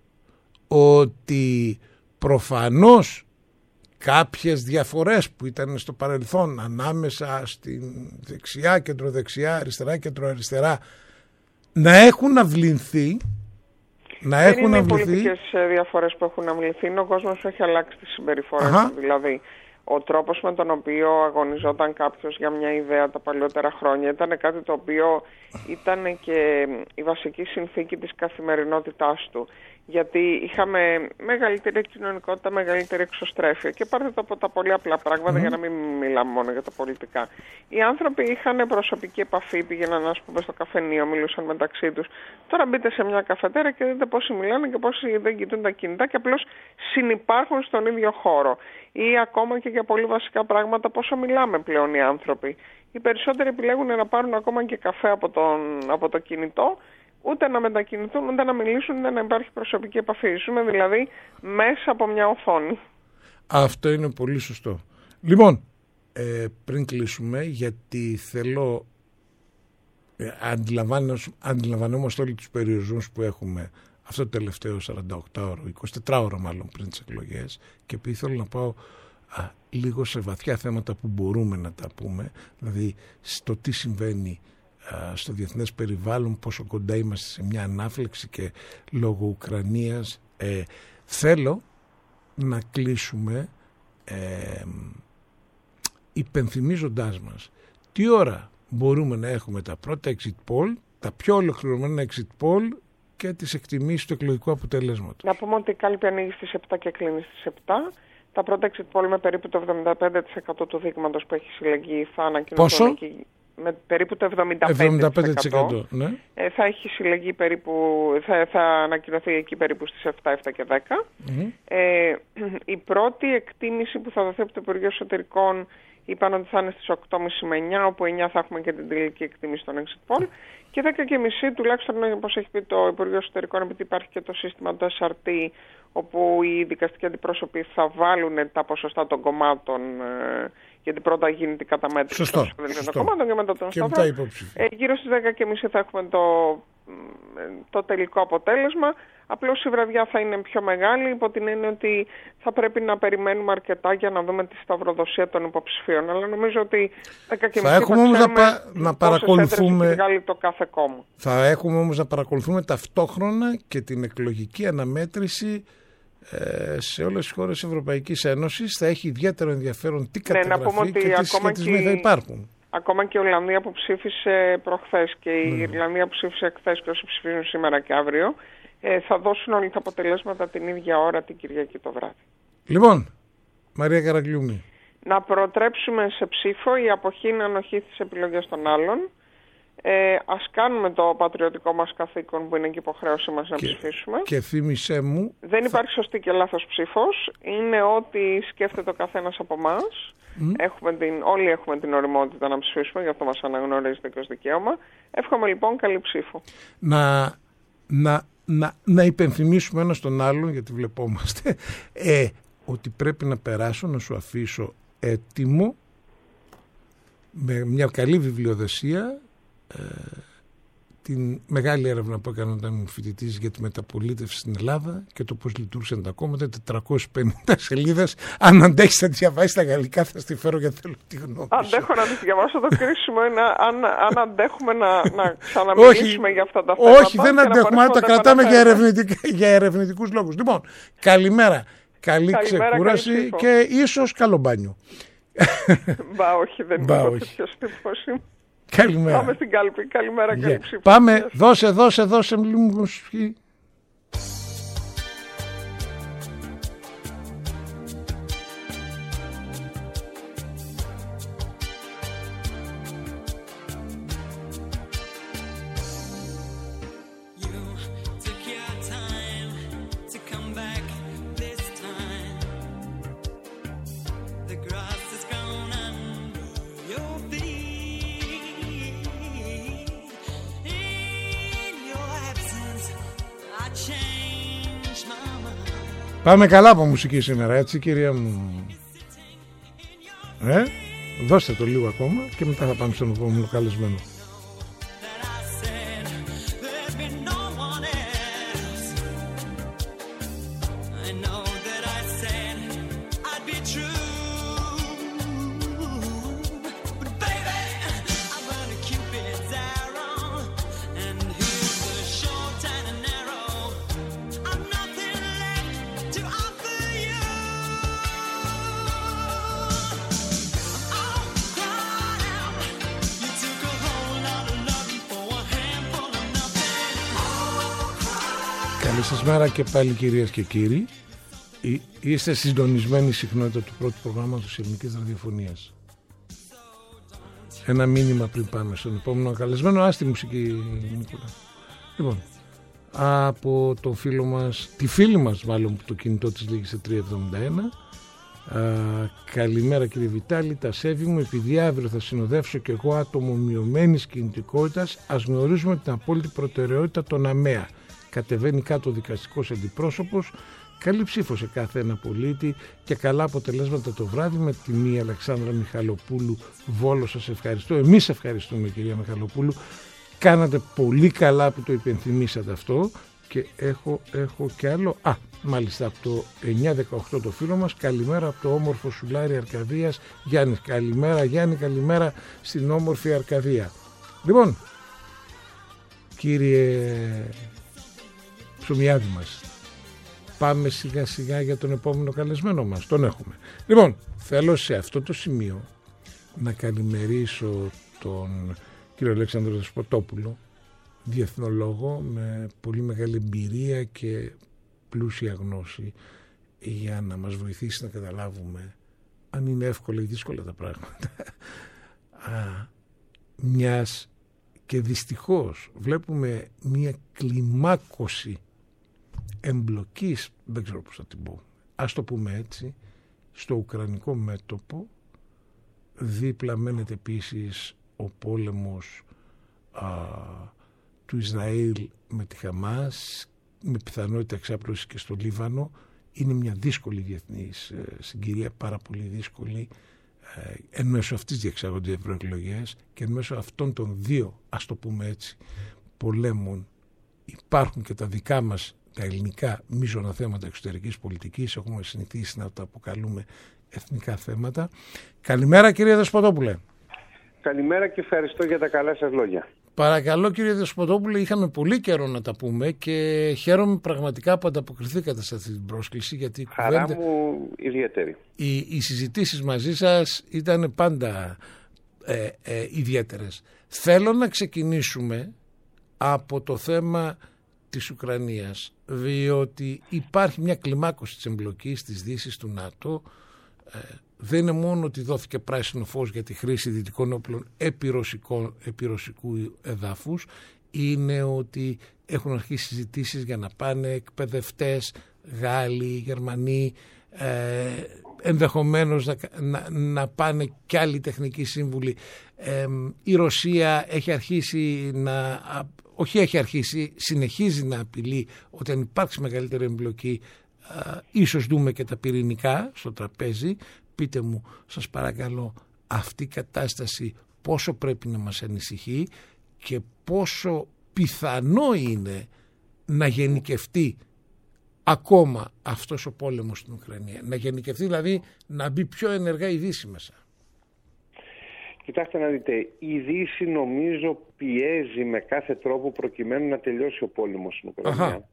ότι προφανώς κάποιες διαφορές που ήταν στο παρελθόν ανάμεσα στην δεξιά, κεντροδεξιά, αριστερά, κεντροαριστερά να έχουν αυλυνθεί. Δεν είναι οι πολιτικές διαφορές που έχουν αυλυνθεί, ο κόσμος έχει αλλάξει τις συμπεριφορές. Δηλαδή ο τρόπος με τον οποίο αγωνιζόταν κάποιος για μια ιδέα τα παλιότερα χρόνια ήταν κάτι το οποίο ήταν και η βασική συνθήκη της καθημερινότητάς του. Γιατί είχαμε μεγαλύτερη κοινωνικότητα, μεγαλύτερη εξωστρέφεια. Και πάρτε το από τα πολύ απλά πράγματα για να μην μιλάμε μόνο για τα πολιτικά. Οι άνθρωποι είχαν προσωπική επαφή, πήγαιναν ας πούμε στο καφενείο, μιλούσαν μεταξύ τους. Τώρα μπείτε σε μια καφετέρα και δείτε πόσοι μιλάνε και πόσοι δεν κοιτούν τα κινητά και απλώς συνυπάρχουν στον ίδιο χώρο. Ή ακόμα και για πολύ βασικά πράγματα πόσο μιλάμε πλέον οι άνθρωποι. Οι περισσότεροι επιλέγουν να πάρουν ακόμα και καφέ από το κινητό, ούτε να μετακινηθούν, ούτε να μιλήσουν, ούτε να υπάρχει προσωπική επαφή. Ζούμε δηλαδή μέσα από μια οθόνη. Αυτό είναι πολύ σωστό. Λοιπόν, πριν κλείσουμε, γιατί θέλω, αντιλαμβανόμαστε όλοι τους περιορισμούς που έχουμε αυτό το τελευταίο 48ωρο, 24ωρο μάλλον πριν τις εκλογές, και επειδή θέλω να πάω λίγο σε βαθιά θέματα που μπορούμε να τα πούμε, δηλαδή στο τι συμβαίνει στο διεθνές περιβάλλον, πόσο κοντά είμαστε σε μια ανάφλεξη και λόγω Ουκρανίας, θέλω να κλείσουμε υπενθυμίζοντάς μας τι ώρα μπορούμε να έχουμε τα πρώτα exit poll, τα πιο ολοκληρωμένα exit poll και τις εκτιμήσεις του εκλογικού αποτελέσματος. Να πούμε ότι η κάλπη ανοίγει στις 7 και κλείνει στις 7. Τα πρώτα exit poll με περίπου το 75% του δείγματος που έχει συλλεγεί θα ανακοινωθούν. Πόσο? Με περίπου το 75%. Ναι. Θα έχει συλλεγεί περίπου, θα ανακοινωθεί εκεί περίπου στις 7 και 10. Η πρώτη εκτίμηση που θα δοθεί από το Υπουργείο Εσωτερικών είπαν ότι θα είναι στις 8.30 με 9, όπου 9 θα έχουμε και την τελική εκτίμηση των exit poll. Και 10.30 τουλάχιστον, όπως έχει πει το Υπουργείο Εσωτερικών, επειδή υπάρχει και το σύστημα του SRT, όπου οι δικαστικοί αντιπρόσωποι θα βάλουν τα ποσοστά των κομμάτων, γιατί πρώτα γίνεται η καταμέτρηση των κομμάτων και μετά των στόχων. Γύρω στις 10.30 θα έχουμε το τελικό αποτέλεσμα. Απλώς η βραδιά θα είναι πιο μεγάλη, υπό την έννοια ότι θα πρέπει να περιμένουμε αρκετά για να δούμε τη σταυροδοσία των υποψηφίων. Αλλά νομίζω ότι 10.30 θα έχουμε όμως να παρακολουθούμε το κάθε κόμμα. Θα έχουμε όμως να παρακολουθούμε ταυτόχρονα και την εκλογική αναμέτρηση σε όλες τις χώρες της Ευρωπαϊκής Ένωσης. Θα έχει ιδιαίτερο ενδιαφέρον τι καταγραφή και τι συσχετισμοί θα υπάρχουν. Ακόμα και η Ολλανδία που ψήφισε προχθές και η Ιρλανδία που ψήφισε χθες και όσοι ψηφίζουν σήμερα και αύριο, θα δώσουν όλοι τα αποτελέσματα την ίδια ώρα την Κυριακή το βράδυ. Λοιπόν, Μαρία Καρακλιούμη, να προτρέψουμε σε ψήφο, η αποχή είναι ανοχή στις επιλογές των άλλων. Ας κάνουμε το πατριωτικό μας καθήκον που είναι και υποχρέωση μας να ψηφίσουμε. Και θύμισέ μου... Δεν υπάρχει σωστή και λάθος ψήφος. Είναι ό,τι σκέφτεται ο καθένας από εμάς. Όλοι έχουμε την οριμότητα να ψηφίσουμε, γι' αυτό μας αναγνωρίζεται και ως δικαίωμα. Εύχομαι λοιπόν καλή ψήφο. Να υπενθυμίσουμε ένας τον άλλον, γιατί βλεπόμαστε, ότι πρέπει να περάσω, να σου αφήσω έτοιμο με μια καλή βιβλιοδεσία την μεγάλη έρευνα που έκανα όταν ήμουν φοιτητής για τη μεταπολίτευση στην Ελλάδα και το πώς λειτουργήσαν τα κόμματα, 450 σελίδες. Αν αντέχεις να τη διαβάσεις στα γαλλικά, θα στη φέρω γιατί θέλω τη γνώμη σου. Αντέχω να τη διαβάσω. Το κρίσιμο είναι αν αντέχουμε να ξαναμιλήσουμε για αυτά τα θέματα. Όχι, δεν αντέχουμε, αλλά τα κρατάμε για ερευνητικούς λόγους. Λοιπόν, καλημέρα. Καλή ξεκούραση και ίσως καλό μπάνιο. Μπα, όχι, δεν είμαι τέτοιος τύπος. Καλημέρα. Πάμε στην κάλπη. Καλημέρα, καλή ψήφο. Πάμε, δώσε λίγο μουσική. Πάμε καλά από μουσική σήμερα, έτσι κυρία μου. Δώστε το λίγο ακόμα και μετά θα πάμε στον επόμενο καλεσμένο. Καλή σας μέρα και πάλι κυρίες και κύριοι. Είστε συντονισμένοι συχνότητα του πρώτου προγράμματος ελληνικής ραδιοφωνίας. Ένα μήνυμα πριν πάμε στον επόμενο καλεσμένο. Άστη μουσική, Νίκολα. Λοιπόν, από το φίλο μας, τη φίλη μας μάλλον που το κινητό της λήγει σε 371. Καλημέρα κύριε Βιτάλη, τα σέβη μου, επειδή αύριο θα συνοδεύσω και εγώ άτομο μειωμένης κινητικότητας, ας γνωρίζουμε την απόλυτη προτεραιότητα των ΑΜΕΑ. Κατεβαίνει κάτω ο δικαστικός αντιπρόσωπος. Καλή ψήφο σε κάθε ένα πολίτη και καλά αποτελέσματα το βράδυ με τιμή Αλεξάνδρα Μιχαλοπούλου Βόλο. Σας ευχαριστώ. Εμείς ευχαριστούμε κυρία Μιχαλοπούλου. Κάνατε πολύ καλά που το υπενθυμίσατε αυτό και έχω και άλλο. Μάλιστα από το 918 το φίλο μας. Καλημέρα από το όμορφο Σουλάρι Αρκαδίας. Γιάννη, καλημέρα Γιάννη, καλημέρα στην όμορφη Αρκαδία. Λοιπόν, κύριε Ψωμιάδη μας, πάμε σιγά σιγά για τον επόμενο καλεσμένο μας. Τον έχουμε. Λοιπόν, θέλω σε αυτό το σημείο να καλημερίσω τον κύριο Αλέξανδρο Δεσποτόπουλο, διεθνολόγο με πολύ μεγάλη εμπειρία και πλούσια γνώση για να μας βοηθήσει να καταλάβουμε αν είναι εύκολα ή δύσκολα τα πράγματα. Μιας και δυστυχώς βλέπουμε μια κλιμάκωση εμπλοκής, δεν ξέρω πώς θα την πω, ας το πούμε έτσι, στο ουκρανικό μέτωπο. Δίπλα μένεται επίσης ο πόλεμος του Ισραήλ με τη Χαμάς, με πιθανότητα εξάπλωση και στο Λίβανο. Είναι μια δύσκολη διεθνής συγκυρία, πάρα πολύ δύσκολη. Εν μέσω αυτής διεξάγονται οι ευρωεκλογές και εν μέσω αυτών των δύο, ας το πούμε έτσι, πολέμων υπάρχουν και τα δικά μας τα ελληνικά μείζωνα θέματα εξωτερικής πολιτικής. Έχουμε συνηθίσει να τα αποκαλούμε εθνικά θέματα. Καλημέρα κύριε Δεσποτόπουλε. Καλημέρα και ευχαριστώ για τα καλά σας λόγια. Παρακαλώ κύριε Δεσποτόπουλε, είχαμε πολύ καιρό να τα πούμε και χαίρομαι πραγματικά που ανταποκριθήκατε σε αυτή την πρόσκληση, γιατί χαρά μου ιδιαίτερη. Οι συζητήσεις μαζί σας ήταν πάντα ιδιαίτερες. Θέλω να ξεκινήσουμε από το θέμα της Ουκρανίας, διότι υπάρχει μια κλιμάκωση της εμπλοκής της Δύσης του ΝΑΤΟ. δεν είναι μόνο ότι δόθηκε πράσινο φως για τη χρήση δυτικών όπλων επί ρωσικού εδάφους, είναι ότι έχουν αρχίσει συζητήσεις για να πάνε εκπαιδευτές, Γάλλοι, Γερμανοί, ενδεχομένως να πάνε και άλλοι τεχνικοί σύμβουλοι. Η Ρωσία έχει αρχίσει συνεχίζει να απειλεί ότι αν υπάρξει μεγαλύτερη εμπλοκή ίσως δούμε και τα πυρηνικά στο τραπέζι. Πείτε μου, σας παρακαλώ, αυτή η κατάσταση πόσο πρέπει να μας ανησυχεί και πόσο πιθανό είναι να γενικευτεί ακόμα αυτός ο πόλεμος στην Ουκρανία. Να γενικευτεί, δηλαδή να μπει πιο ενεργά η Δύση μέσα. Κοιτάξτε να δείτε, η Δύση νομίζω πιέζει με κάθε τρόπο προκειμένου να τελειώσει ο πόλεμος στην Ουκρανία.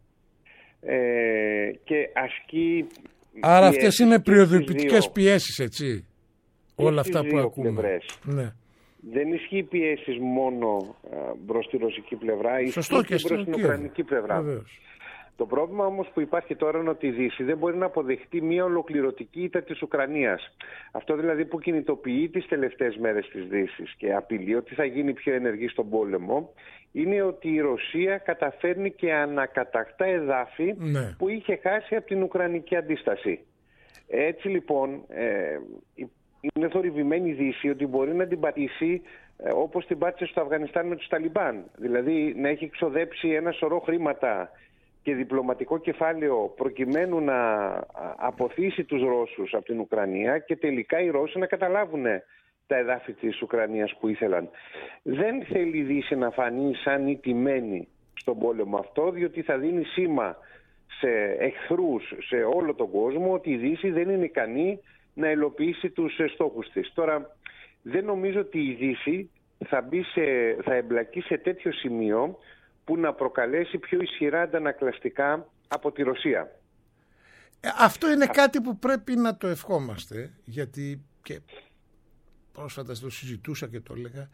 Και ασκεί... Άρα αυτές είναι περιοδοποιητικές πιέσεις, έτσι, όλα αυτά που ακούμε. Ναι. Δεν ισχύει πιέσεις μόνο προς τη ρωσική πλευρά, ισχύει και προς την ουκρανική πλευρά. Βεβαίως. Το πρόβλημα όμως που υπάρχει τώρα είναι ότι η Δύση δεν μπορεί να αποδεχτεί μια ολοκληρωτική ήττα της Ουκρανίας. Αυτό δηλαδή που κινητοποιεί τις τελευταίες μέρες της Δύσης και απειλεί ότι θα γίνει πιο ενεργή στον πόλεμο, είναι ότι η Ρωσία καταφέρνει και ανακατακτά εδάφη που είχε χάσει από την Ουκρανική αντίσταση. Έτσι λοιπόν είναι θορυβημένη η Δύση ότι μπορεί να την πατήσει όπως την πάτησε στο Αφγανιστάν με τους Ταλιμπάν. Δηλαδή να έχει ξοδέψει ένα σωρό χρήματα και διπλωματικό κεφάλαιο προκειμένου να αποθήσει τους Ρώσους από την Ουκρανία και τελικά οι Ρώσοι να καταλάβουν τα εδάφη της Ουκρανίας που ήθελαν. Δεν θέλει η Δύση να φανεί σαν ηττημένη στον πόλεμο αυτό, διότι θα δίνει σήμα σε εχθρούς σε όλο τον κόσμο ότι η Δύση δεν είναι ικανή να υλοποιήσει τους στόχους της. Τώρα δεν νομίζω ότι η Δύση θα εμπλακεί σε τέτοιο σημείο που να προκαλέσει πιο ισχυρά αντανακλαστικά από τη Ρωσία. Αυτό είναι κάτι που πρέπει να το ευχόμαστε, γιατί και πρόσφατα το συζητούσα και το έλεγα,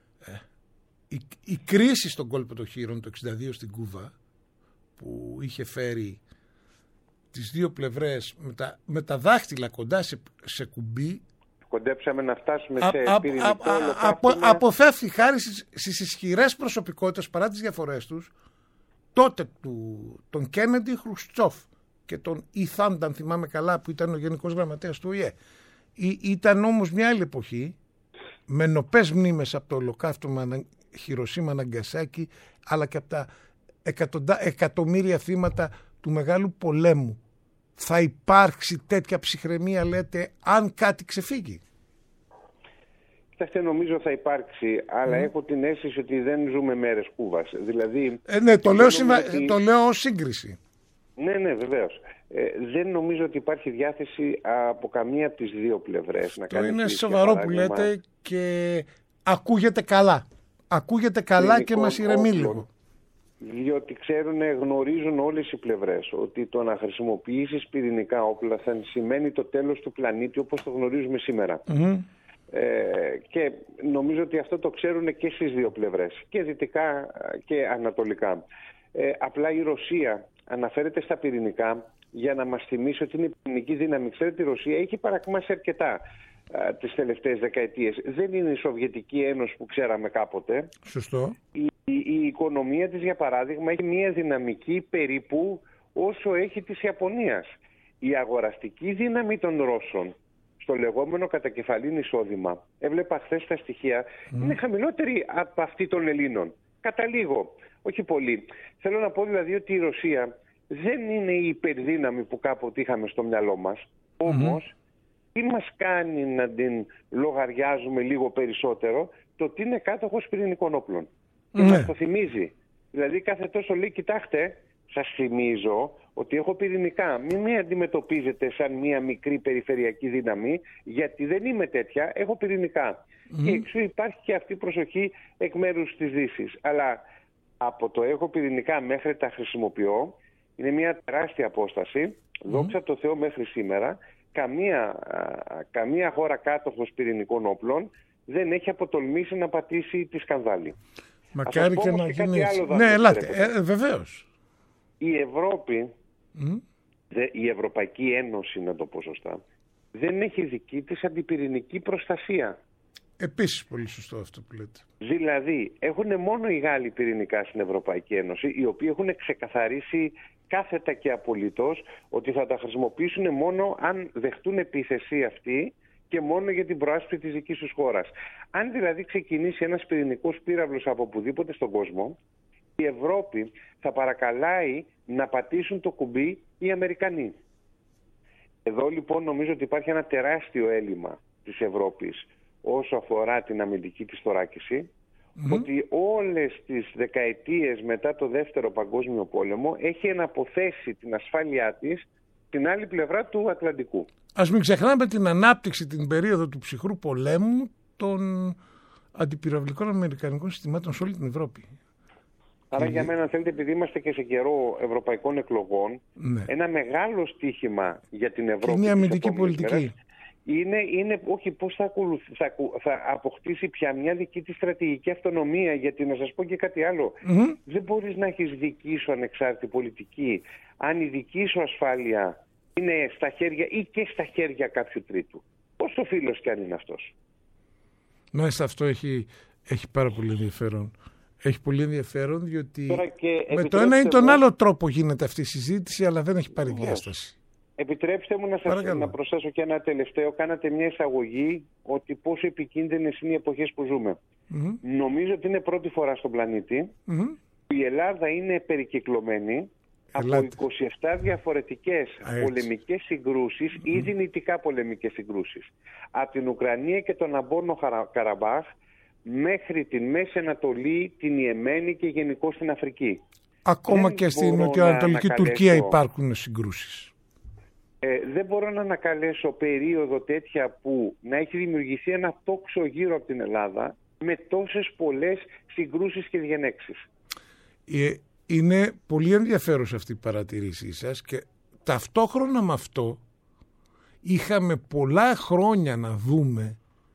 η κρίση στον κόλπο των Χείρων το 1962 στην Κούβα, που είχε φέρει τις δύο πλευρές με τα δάχτυλα κοντά σε κουμπί, κοντέψαμε να φτάσουμε σε πυρηνικό ολοκαύτωμα. Αποφεύθη χάρη στις ισχυρές προσωπικότητες, παρά τις διαφορές τους, τότε τον Κέννεντι, Χρουστσόφ και τον Ιθάντ, αν θυμάμαι καλά, που ήταν ο Γενικός Γραμματέας του ΟΗΕ. Ήταν όμως μια άλλη εποχή, με νοπές μνήμες από το ολοκαύτωμα Χιροσίμα Ναγκασάκι, αλλά και από τα εκατομμύρια θύματα του Μεγάλου Πολέμου. Θα υπάρξει τέτοια ψυχραιμία, λέτε, αν κάτι ξεφύγει? Κοιτάξτε, νομίζω θα υπάρξει, αλλά έχω την αίσθηση ότι δεν ζούμε μέρες Κούβας. Δηλαδή, ναι, το λέω ως σύγκριση. Ναι, βεβαίως. Δεν νομίζω ότι υπάρχει διάθεση από καμία από τις δύο πλευρές να κάνει. Το είναι σοβαρό που λέτε και ακούγεται καλά. Ακούγεται καλά και μας ηρεμεί λίγο. Διότι γνωρίζουν όλες οι πλευρές ότι το να χρησιμοποιήσεις πυρηνικά όπλα θα σημαίνει το τέλος του πλανήτη όπως το γνωρίζουμε σήμερα. Και νομίζω ότι αυτό το ξέρουν και στις δύο πλευρές, και δυτικά και ανατολικά. Απλά η Ρωσία αναφέρεται στα πυρηνικά για να μας θυμίσει ότι είναι η πυρηνική δύναμη. Ξέρετε, η Ρωσία έχει παρακμάσει αρκετά τις τελευταίες δεκαετίες. Δεν είναι η Σοβιετική Ένωση που ξέραμε κάποτε. Σωστό. Η οικονομία της, για παράδειγμα, έχει μια δυναμική περίπου όσο έχει της Ιαπωνίας. Η αγοραστική δύναμη των Ρώσων στο λεγόμενο κατακεφαλήν εισόδημα, έβλεπα χθες τα στοιχεία, είναι χαμηλότερη από αυτή των Ελλήνων. Κατά λίγο, όχι πολύ. Θέλω να πω δηλαδή ότι η Ρωσία δεν είναι η υπερδύναμη που κάποτε είχαμε στο μυαλό μας. Όμως, τι μας κάνει να την λογαριάζουμε λίγο περισσότερο? Το ότι είναι κάτοχος πυρηνικών όπλων. Και μας το θυμίζει. Δηλαδή κάθε τόσο λέει, κοιτάξτε, σας θυμίζω ότι έχω πυρηνικά. Μην με αντιμετωπίζετε σαν μια μικρή περιφερειακή δύναμη, γιατί δεν είμαι τέτοια, έχω πυρηνικά. Και εξού υπάρχει και αυτή η προσοχή εκ μέρους της Δύσης. Αλλά από το έχω πυρηνικά μέχρι τα χρησιμοποιώ είναι μια τεράστια απόσταση. Δόξα τω Θεώ μέχρι σήμερα καμία χώρα κάτοχος πυρηνικών όπλων δεν έχει αποτολμήσει να πατήσει τη σκανδάλη. Μακάρι και να γίνει έτσι. Ναι, ελάτε, βεβαίως. Η Ευρώπη, η Ευρωπαϊκή Ένωση, να το πω σωστά, δεν έχει δική της αντιπυρηνική προστασία. Επίσης πολύ σωστό αυτό που λέτε. Δηλαδή έχουν μόνο οι Γάλλοι πυρηνικά στην Ευρωπαϊκή Ένωση, οι οποίοι έχουν ξεκαθαρίσει κάθετα και απολύτως ότι θα τα χρησιμοποιήσουν μόνο αν δεχτούν επίθεση αυτή και μόνο για την προάσπιση της δικής τους χώρας. Αν δηλαδή ξεκινήσει ένας πυρηνικός πύραυλος από οπουδήποτε στον κόσμο, η Ευρώπη θα παρακαλάει να πατήσουν το κουμπί οι Αμερικανοί. Εδώ λοιπόν νομίζω ότι υπάρχει ένα τεράστιο έλλειμμα της Ευρώπης όσο αφορά την αμυντική της θωράκιση, ότι όλες τις δεκαετίες μετά το Δεύτερο Παγκόσμιο Πόλεμο έχει εναποθέσει την ασφάλειά της στην άλλη πλευρά του Ατλαντικού. Ας μην ξεχνάμε την ανάπτυξη την περίοδο του ψυχρού πολέμου των αντιπυραυλικών αμερικανικών συστημάτων σε όλη την Ευρώπη. Άρα για μένα, θέλετε, επειδή είμαστε και σε καιρό ευρωπαϊκών εκλογών, ένα μεγάλο στίχημα για την Ευρώπη. Και μια αμυντική πολιτική. Είναι όχι πώς θα αποκτήσει πια μια δική της στρατηγική αυτονομία, γιατί να σας πω και κάτι άλλο. Δεν μπορείς να έχεις δική σου ανεξάρτητη πολιτική αν η δική σου ασφάλεια είναι στα χέρια ή και στα χέρια κάποιου τρίτου. Πόσο φίλος κι αν είναι αυτός. Μάλιστα, αυτό έχει πάρα πολύ ενδιαφέρον. Έχει πολύ ενδιαφέρον, διότι με το ένα ή τον άλλο τρόπο γίνεται αυτή η συζήτηση, αλλά δεν έχει πάρει διάσταση. Επιτρέψτε μου να προσθέσω και ένα τελευταίο. Κάνατε μια εισαγωγή ότι πόσο επικίνδυνες είναι οι εποχές που ζούμε. Νομίζω ότι είναι πρώτη φορά στον πλανήτη που η Ελλάδα είναι περικυκλωμένη από 27 διαφορετικές πολεμικές συγκρούσεις ή δυνητικά πολεμικές συγκρούσεις. Από την Ουκρανία και τον Αμπόρνο Καραμπάχ μέχρι την Μέση Ανατολή, την Ιεμένη και γενικώς στην Αφρική. Ακόμα και στην νοτιοανατολική Τουρκία υπάρχουν συγκρούσεις. Δεν μπορώ να ανακαλέσω περίοδο τέτοια που να έχει δημιουργηθεί ένα τόξο γύρω από την Ελλάδα με τόσες πολλές συγκρούσεις και διενέξεις. Είναι πολύ ενδιαφέρουσα αυτή η παρατηρήσή σας και ταυτόχρονα με αυτό είχαμε πολλά χρόνια να δούμε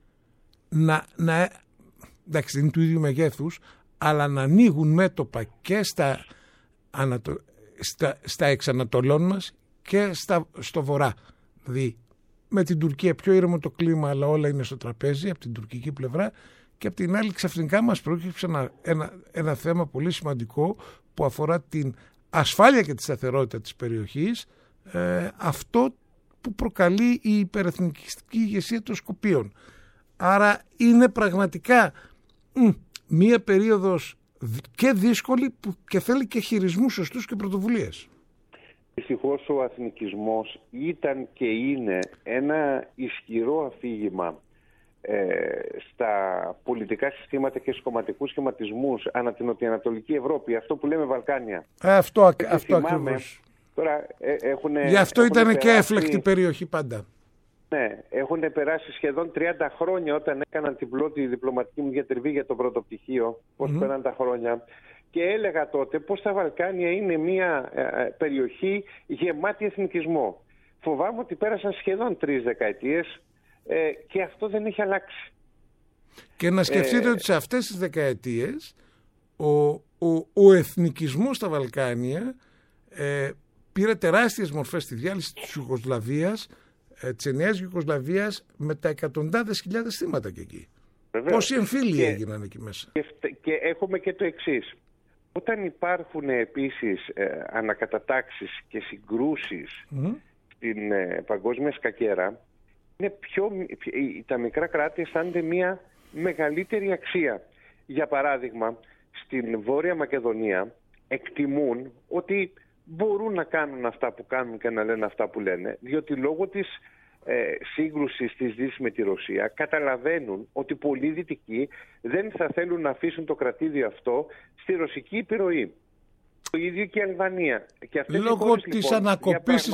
εντάξει, είναι του ίδιου μεγέθους, αλλά να ανοίγουν μέτωπα και στα εξανατολών μας και στο βορρά. Δηλαδή με την Τουρκία πιο ήρεμο το κλίμα, αλλά όλα είναι στο τραπέζι από την τουρκική πλευρά, και από την άλλη ξαφνικά μας πρόκειψε ένα θέμα πολύ σημαντικό που αφορά την ασφάλεια και τη σταθερότητα της περιοχής, αυτό που προκαλεί η υπερεθνικιστική ηγεσία των Σκοπίων. Άρα είναι πραγματικά μία περίοδος και δύσκολη που και θέλει και χειρισμούς σωστούς και πρωτοβουλίες. Δυστυχώς ο εθνικισμός ήταν και είναι ένα ισχυρό αφήγημα στα πολιτικά συστήματα και στους κομματικούς σχηματισμούς ανά την νοτιοανατολική Ευρώπη, αυτό που λέμε Βαλκάνια. Αυτό ακριβώς. Τώρα, γι' αυτό ήταν και έφλεκτη περιοχή πάντα. Ναι, έχουν περάσει σχεδόν 30 χρόνια όταν έκαναν την πρώτη διπλωματική μου διατριβή για το πρώτο πτυχίο, πώς πέραν τα χρόνια. Και έλεγα τότε πως τα Βαλκάνια είναι μια περιοχή γεμάτη εθνικισμό. Φοβάμαι ότι πέρασαν σχεδόν 3 δεκαετίες και αυτό δεν έχει αλλάξει. Και να σκεφτείτε ότι σε αυτές τις δεκαετίες ο εθνικισμός στα Βαλκάνια πήρε τεράστιες μορφές στη διάλυση της Ιουγκοσλαβίας, της ενιαίας Ιουγκοσλαβίας, με τα εκατοντάδες χιλιάδες θύματα και εκεί. Βεβαίως. Πόσοι εμφύλοι έγιναν εκεί μέσα. Και έχουμε και το εξής. Όταν υπάρχουν επίσης ανακατατάξεις και συγκρούσεις στην παγκόσμια σκακέρα, είναι τα μικρά κράτη αισθάνονται μια μεγαλύτερη αξία. Για παράδειγμα, στην Βόρεια Μακεδονία εκτιμούν ότι μπορούν να κάνουν αυτά που κάνουν και να λένε αυτά που λένε, διότι λόγω της σύγκρουσης της Δύσης με τη Ρωσία καταλαβαίνουν ότι πολλοί δυτικοί δεν θα θέλουν να αφήσουν το κρατήδιο αυτό στη ρωσική επιρροή. Το ίδιο και η Αλβανία. Και αυτές λόγω οι χώρες, της λοιπόν, ανακοπής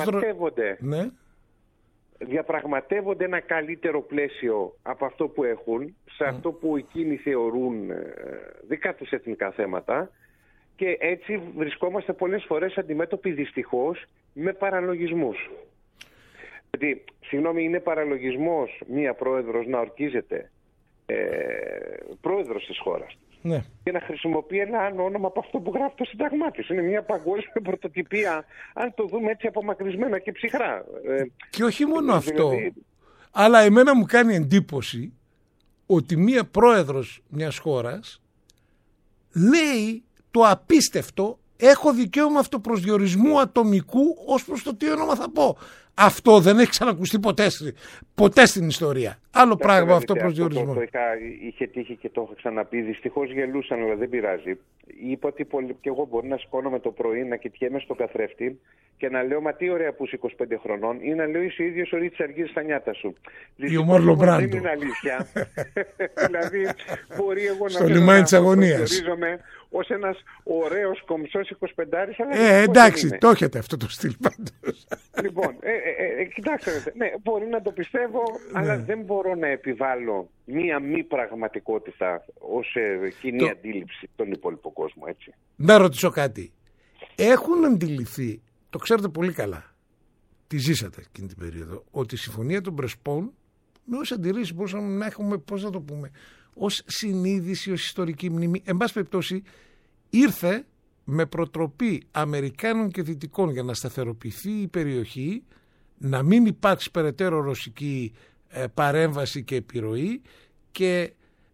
διαπραγματεύονται ένα καλύτερο πλαίσιο από αυτό που έχουν, σε αυτό που εκείνοι θεωρούν δικά τους εθνικά θέματα, και έτσι βρισκόμαστε πολλές φορές αντιμέτωποι δυστυχώς με παραλογισμούς. Δηλαδή, είναι παραλογισμός μία πρόεδρος να ορκίζεται πρόεδρος της χώρας και να χρησιμοποιεί ένα άλλο όνομα από αυτό που γράφει το Σύνταγμά της. Είναι μια παγκόσμια πρωτοτυπία, αν το δούμε έτσι απομακρυσμένα και ψυχρά. Και όχι μόνο αυτό. Αλλά εμένα μου κάνει εντύπωση ότι μία πρόεδρος μιας χώρας λέει το απίστευτο, έχω δικαίωμα αυτοπροσδιορισμού ατομικού ως προς το τι όνομα θα πω. Αυτό δεν έχει ξανακουστεί ποτέ στην ιστορία. Άλλο πράγμα αυτοπροσδιορισμό. Είχε τύχει και το έχω ξαναπεί. Δυστυχώς γελούσαν, αλλά δεν πειράζει. Είπα ότι και εγώ μπορεί να σηκώνομαι το πρωί, να κοιτιέμαι στον καθρέφτη και να λέω: μα τι ωραία που είσαι 25 χρονών, ή να λέω: είσαι ο ίδιος ο Ρίτσαρντ Αργύρης στα νιάτα σου. Ή ο Μάρλον Μπράντο. Δεν είναι αλήθεια. Δηλαδή, μπορεί εγώ να στο λιμάνι της αγωνίας. Ως ένας ωραίος κομψός 25άρης. Εντάξει, το έχετε αυτό το στυλ πάντως. Λοιπόν, κοιτάξτε, ναι, μπορεί να το πιστεύω, αλλά δεν μπορώ να επιβάλλω μία μη πραγματικότητα ως κοινή αντίληψη στον υπόλοιπο κόσμο, έτσι. Να ρωτήσω κάτι. Έχουν αντιληφθεί, το ξέρετε πολύ καλά, τη ζήσατε εκείνη την περίοδο, ότι η Συμφωνία των Πρεσπών, με όσες αντιρρήσεις μπορούσαμε να έχουμε, πώς να το πούμε, ως συνείδηση, ως ιστορική μνήμη, εν πάση περιπτώσει, ήρθε με προτροπή Αμερικάνων και Δυτικών για να σταθεροποιηθεί η περιοχή, να μην υπάρξει περαιτέρω ρωσική παρέμβαση και επιρροή και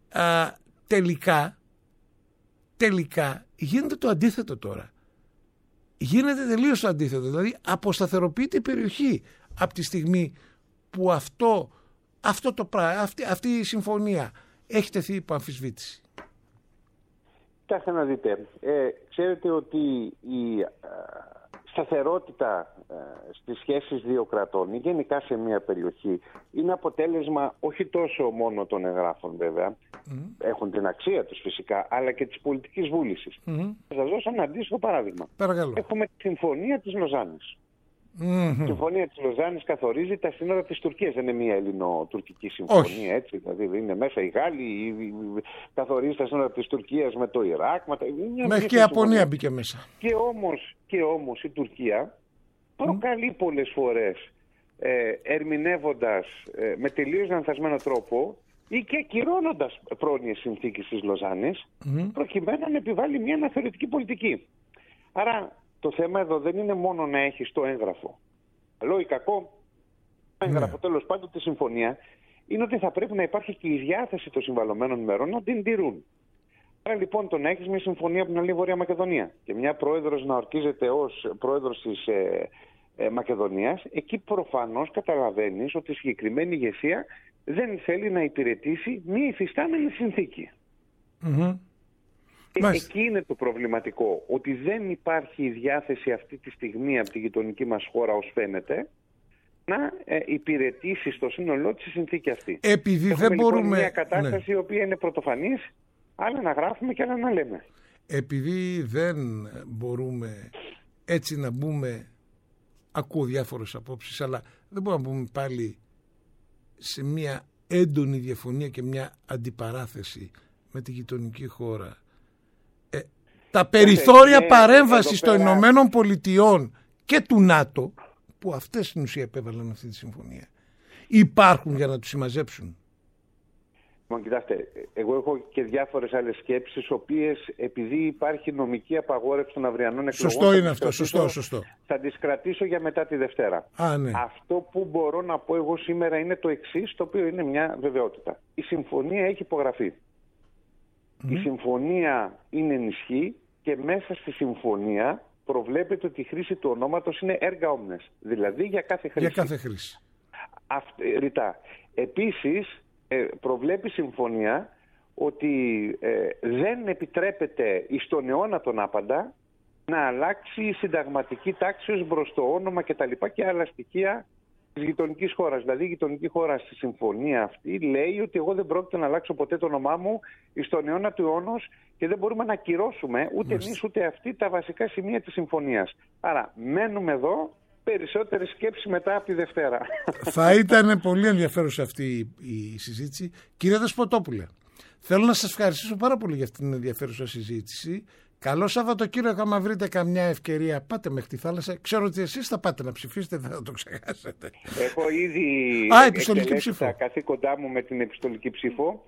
τελικά γίνεται το αντίθετο τώρα. Γίνεται τελείως το αντίθετο, δηλαδή αποσταθεροποιείται η περιοχή από τη στιγμή που αυτή η συμφωνία έχει τεθεί υπό αμφισβήτηση. Κοιτάξτε να δείτε, ξέρετε ότι η σταθερότητα στις σχέσεις δύο κρατών ή γενικά σε μια περιοχή είναι αποτέλεσμα όχι τόσο μόνο των εγγράφων βέβαια, έχουν την αξία τους φυσικά, αλλά και της πολιτικής βούλησης. Θα σας δώσω ένα αντίστοιχο παράδειγμα. Παρακαλώ. Έχουμε τη Συμφωνία της Λοζάνης. Η Συμφωνία της Λοζάνης καθορίζει τα σύνορα της Τουρκίας. Δεν είναι μια ελληνοτουρκική συμφωνία, έτσι. Δηλαδή είναι μέσα οι Γάλλοι, καθορίζει τα σύνορα της Τουρκίας με το Ιράκ. Μέχρι και η Ιαπωνία μπήκε μέσα. Και όμως η Τουρκία προκαλεί πολλές φορές, ερμηνεύοντας με τελείως λανθασμένο τρόπο ή και ακυρώνοντας πρόνοιες συνθήκες της Λοζάνης, προκειμένου να επιβάλλει μια αναθεωρητική πολιτική. Άρα το θέμα εδώ δεν είναι μόνο να έχεις το έγγραφο. Καλό ή κακό έγγραφο, τέλος πάντων τη συμφωνία, είναι ότι θα πρέπει να υπάρχει και η διάθεση των συμβαλωμένων μερών να την τηρούν. Άρα λοιπόν το να έχεις μια συμφωνία από την άλλη Βόρεια Μακεδονία και μια πρόεδρος να ορκίζεται ως πρόεδρος της Μακεδονίας, εκεί προφανώς καταλαβαίνεις ότι η συγκεκριμένη ηγεσία δεν θέλει να υπηρετήσει μη υφιστάμενη συνθήκη. Εκεί είναι το προβληματικό, ότι δεν υπάρχει η διάθεση αυτή τη στιγμή από τη γειτονική μας χώρα ως φαίνεται να υπηρετήσει στο σύνολό της η συνθήκη αυτή. Επειδή δεν μπορούμε... Λοιπόν μια κατάσταση η οποία είναι πρωτοφανής, άλλα να γράφουμε και άλλα να λέμε. Επειδή δεν μπορούμε έτσι να μπούμε, ακούω διάφορες απόψεις, αλλά δεν μπορούμε να μπούμε πάλι σε μια έντονη διαφωνία και μια αντιπαράθεση με τη γειτονική χώρα. Τα περιθώρια παρέμβασης των Ηνωμένων Πολιτειών και του ΝΑΤΟ, που αυτές στην ουσία επέβαλαν αυτή τη συμφωνία, υπάρχουν για να τους συμμαζέψουν. Κοιτάξτε, εγώ έχω και διάφορες άλλες σκέψεις, οποίες επειδή υπάρχει νομική απαγόρευση των αυριανών εκλογών... Σωστό είναι αυτό, σωστό. Θα τις κρατήσω για μετά τη Δευτέρα. Ναι. Αυτό που μπορώ να πω εγώ σήμερα είναι το εξής, το οποίο είναι μια βεβαιότητα. Η συμφωνία έχει υπογραφεί. Η συμφωνία είναι ενισχύ και μέσα στη συμφωνία προβλέπεται ότι η χρήση του ονόματος είναι erga omnes, δηλαδή για κάθε χρήση. Για κάθε χρήση. Ρητά. Επίσης, προβλέπει συμφωνία ότι δεν επιτρέπεται στον αιώνα τον άπαντα να αλλάξει η συνταγματική τάξη ως προς το όνομα κτλ. Και άλλα στοιχεία της γειτονικής χώρας. Δηλαδή η γειτονική χώρα στη συμφωνία αυτή λέει ότι εγώ δεν πρόκειται να αλλάξω ποτέ το όνομά μου στον αιώνα του αιώνος και δεν μπορούμε να ακυρώσουμε ούτε εμείς ούτε αυτοί τα βασικά σημεία της συμφωνίας. Άρα μένουμε εδώ. Περισσότερη σκέψη μετά από τη Δευτέρα. Θα ήταν πολύ ενδιαφέρουσα αυτή η συζήτηση. Κύριε Δεσποτόπουλε, θέλω να σας ευχαριστήσω πάρα πολύ για αυτήν την ενδιαφέρουσα συζήτηση. Καλό Σαββατοκύριακο, άμα βρείτε καμιά ευκαιρία, πάτε μέχρι τη θάλασσα. Ξέρω ότι εσείς θα πάτε να ψηφίσετε, δεν θα το ξεχάσετε. Έχω ήδη επιστολική τα καθήκοντά μου με την επιστολική ψήφο.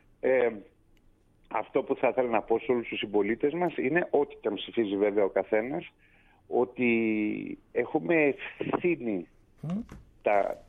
Αυτό που θα ήθελα να πω σε όλους τους συμπολίτες μας είναι ότι τα ψηφίζει βέβαια ο καθένας, ότι έχουμε ευθύνη τα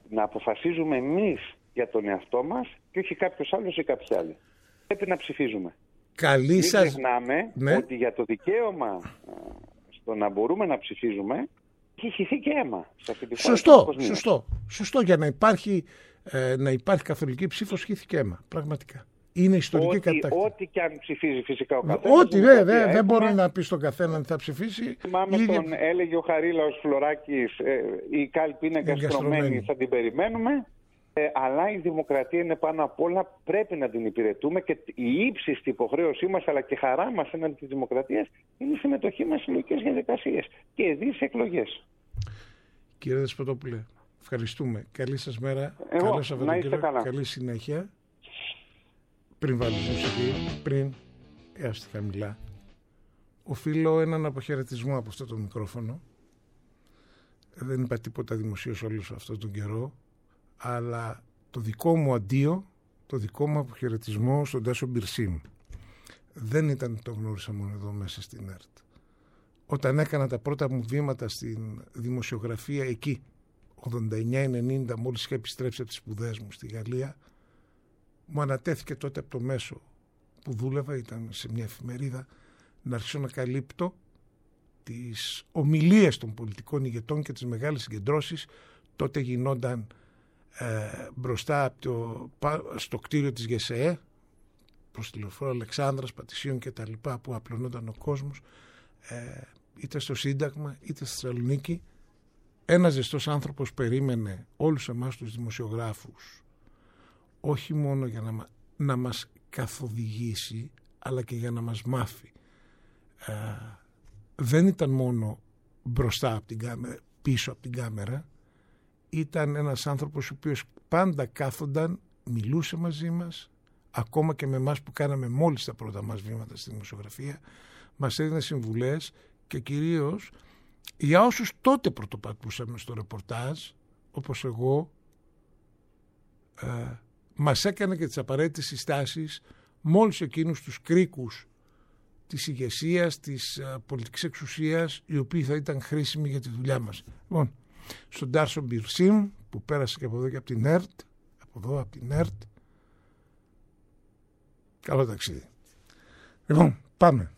να αποφασίζουμε εμείς για τον εαυτό μας και όχι κάποιος άλλος ή κάποιοι άλλοι. Πρέπει να ψηφίζουμε. Μην ξεχνάμε ότι για το δικαίωμα στο να μπορούμε να ψηφίζουμε έχει χυθεί και αίμα σε αυτή τη χώρα. Σωστό. Για να υπάρχει καθολική ψήφος χύθη και αίμα. Πραγματικά. Είναι ιστορική κατάκτηση. Ό,τι και αν ψηφίζει φυσικά ο καθένας. Ό,τι δεν μπορεί να πει στον καθέναν θα ψηφίσει. Θυμάμαι τον έλεγε ο Χαρίλαος Φλωράκης, η κάλπη είναι εγκαστρωμένη, θα την περιμένουμε. Αλλά η δημοκρατία είναι πάνω απ' όλα, πρέπει να την υπηρετούμε και η ύψιστη υποχρέωσή μας αλλά και χαρά μας έναντι της δημοκρατίας είναι η συμμετοχή μας σε συλλογικές διαδικασίες και δι' σε εκλογές. Κύριε Δεσποτόπουλε, ευχαριστούμε. Καλή σας μέρα. Καλό Σαββατοκύριακο. Καλή συνέχεια. Πριν βάλω μουσική, έως τη χαμηλά, οφείλω έναν αποχαιρετισμό από αυτό το μικρόφωνο. Δεν είπα τίποτα δημοσίως όλο αυτόν τον καιρό, αλλά το δικό μου αντίο, το δικό μου αποχαιρετισμό στον Τάσο Μπιρσίμ. Δεν ήταν το γνώρισα μόνο εδώ μέσα στην ΕΡΤ. Όταν έκανα τα πρώτα μου βήματα στην δημοσιογραφία εκεί, 89-90, μόλις είχα επιστρέψει από τις σπουδές μου στη Γαλλία, μου ανατέθηκε τότε από το μέσο που δούλευα, ήταν σε μια εφημερίδα, να αρχίσω να καλύπτω τις ομιλίες των πολιτικών ηγετών και τις μεγάλες συγκεντρώσεις. Τότε γινόταν μπροστά στο κτίριο της ΓΕΣΕΕ, προς τη λεωφόρο Αλεξάνδρας, Πατησίων και τα λοιπά, που απλωνόταν ο κόσμος, είτε στο Σύνταγμα είτε στη Θεσσαλονίκη. Ένας ζεστός άνθρωπος περίμενε όλους εμάς τους δημοσιογράφους όχι μόνο για να μας καθοδηγήσει, αλλά και για να μας μάθει. Δεν ήταν μόνο μπροστά από την κάμερα, πίσω από την κάμερα. Ήταν ένας άνθρωπος ο οποίος πάντα κάθονταν, μιλούσε μαζί μας, ακόμα και με εμάς που κάναμε μόλις τα πρώτα μας βήματα στη δημοσιογραφία, μας έδινε συμβουλές και κυρίως για όσους τότε πρωτοπατούσαμε στο ρεπορτάζ, όπως εγώ, μας έκανε και τις απαραίτητες συστάσεις μόλις εκείνους τους κρίκους της ηγεσίας, της πολιτικής εξουσίας, οι οποίοι θα ήταν χρήσιμοι για τη δουλειά μας. Λοιπόν, στον Τάσο Μπιρσίμ, που πέρασε και από εδώ και από την ΕΡΤ, καλό ταξίδι. Λοιπόν, πάμε.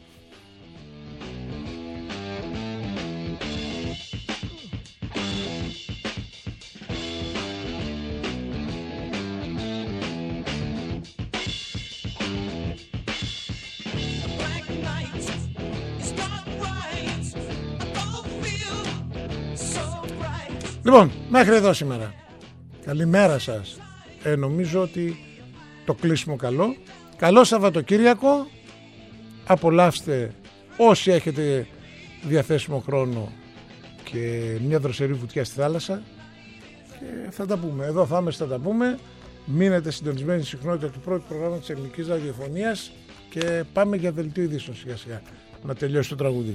Λοιπόν, μέχρι εδώ σήμερα. Καλημέρα σας. Νομίζω ότι το κλείσιμο καλό. Καλό Σαββατοκύριακο. Απολαύστε όσοι έχετε διαθέσιμο χρόνο και μια δροσερή βουτιά στη θάλασσα. Και θα τα πούμε. Εδώ θα είμαστε, θα τα πούμε. Μείνετε συντονισμένοι στη συχνότητα του πρώτου προγράμματος της ελληνικής ραδιοφωνίας και πάμε για δελτίο ειδήσεων σιγά σιγά. Να τελειώσει το τραγούδι.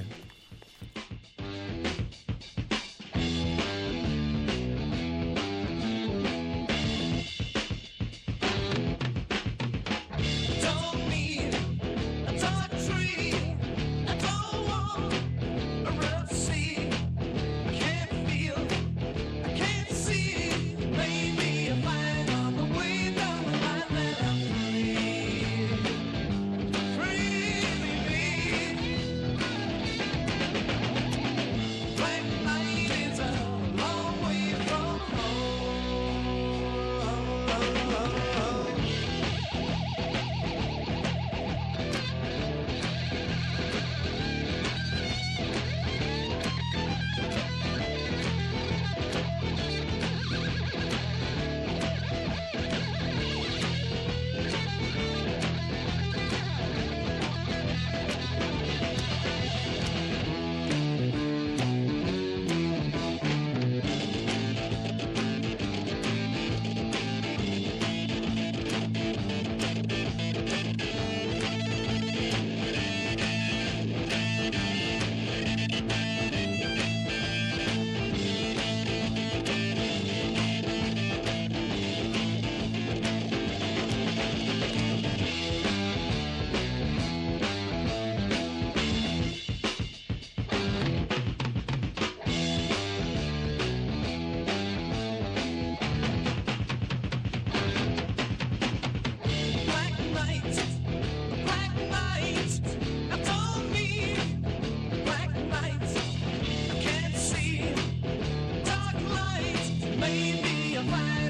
wave me a flag.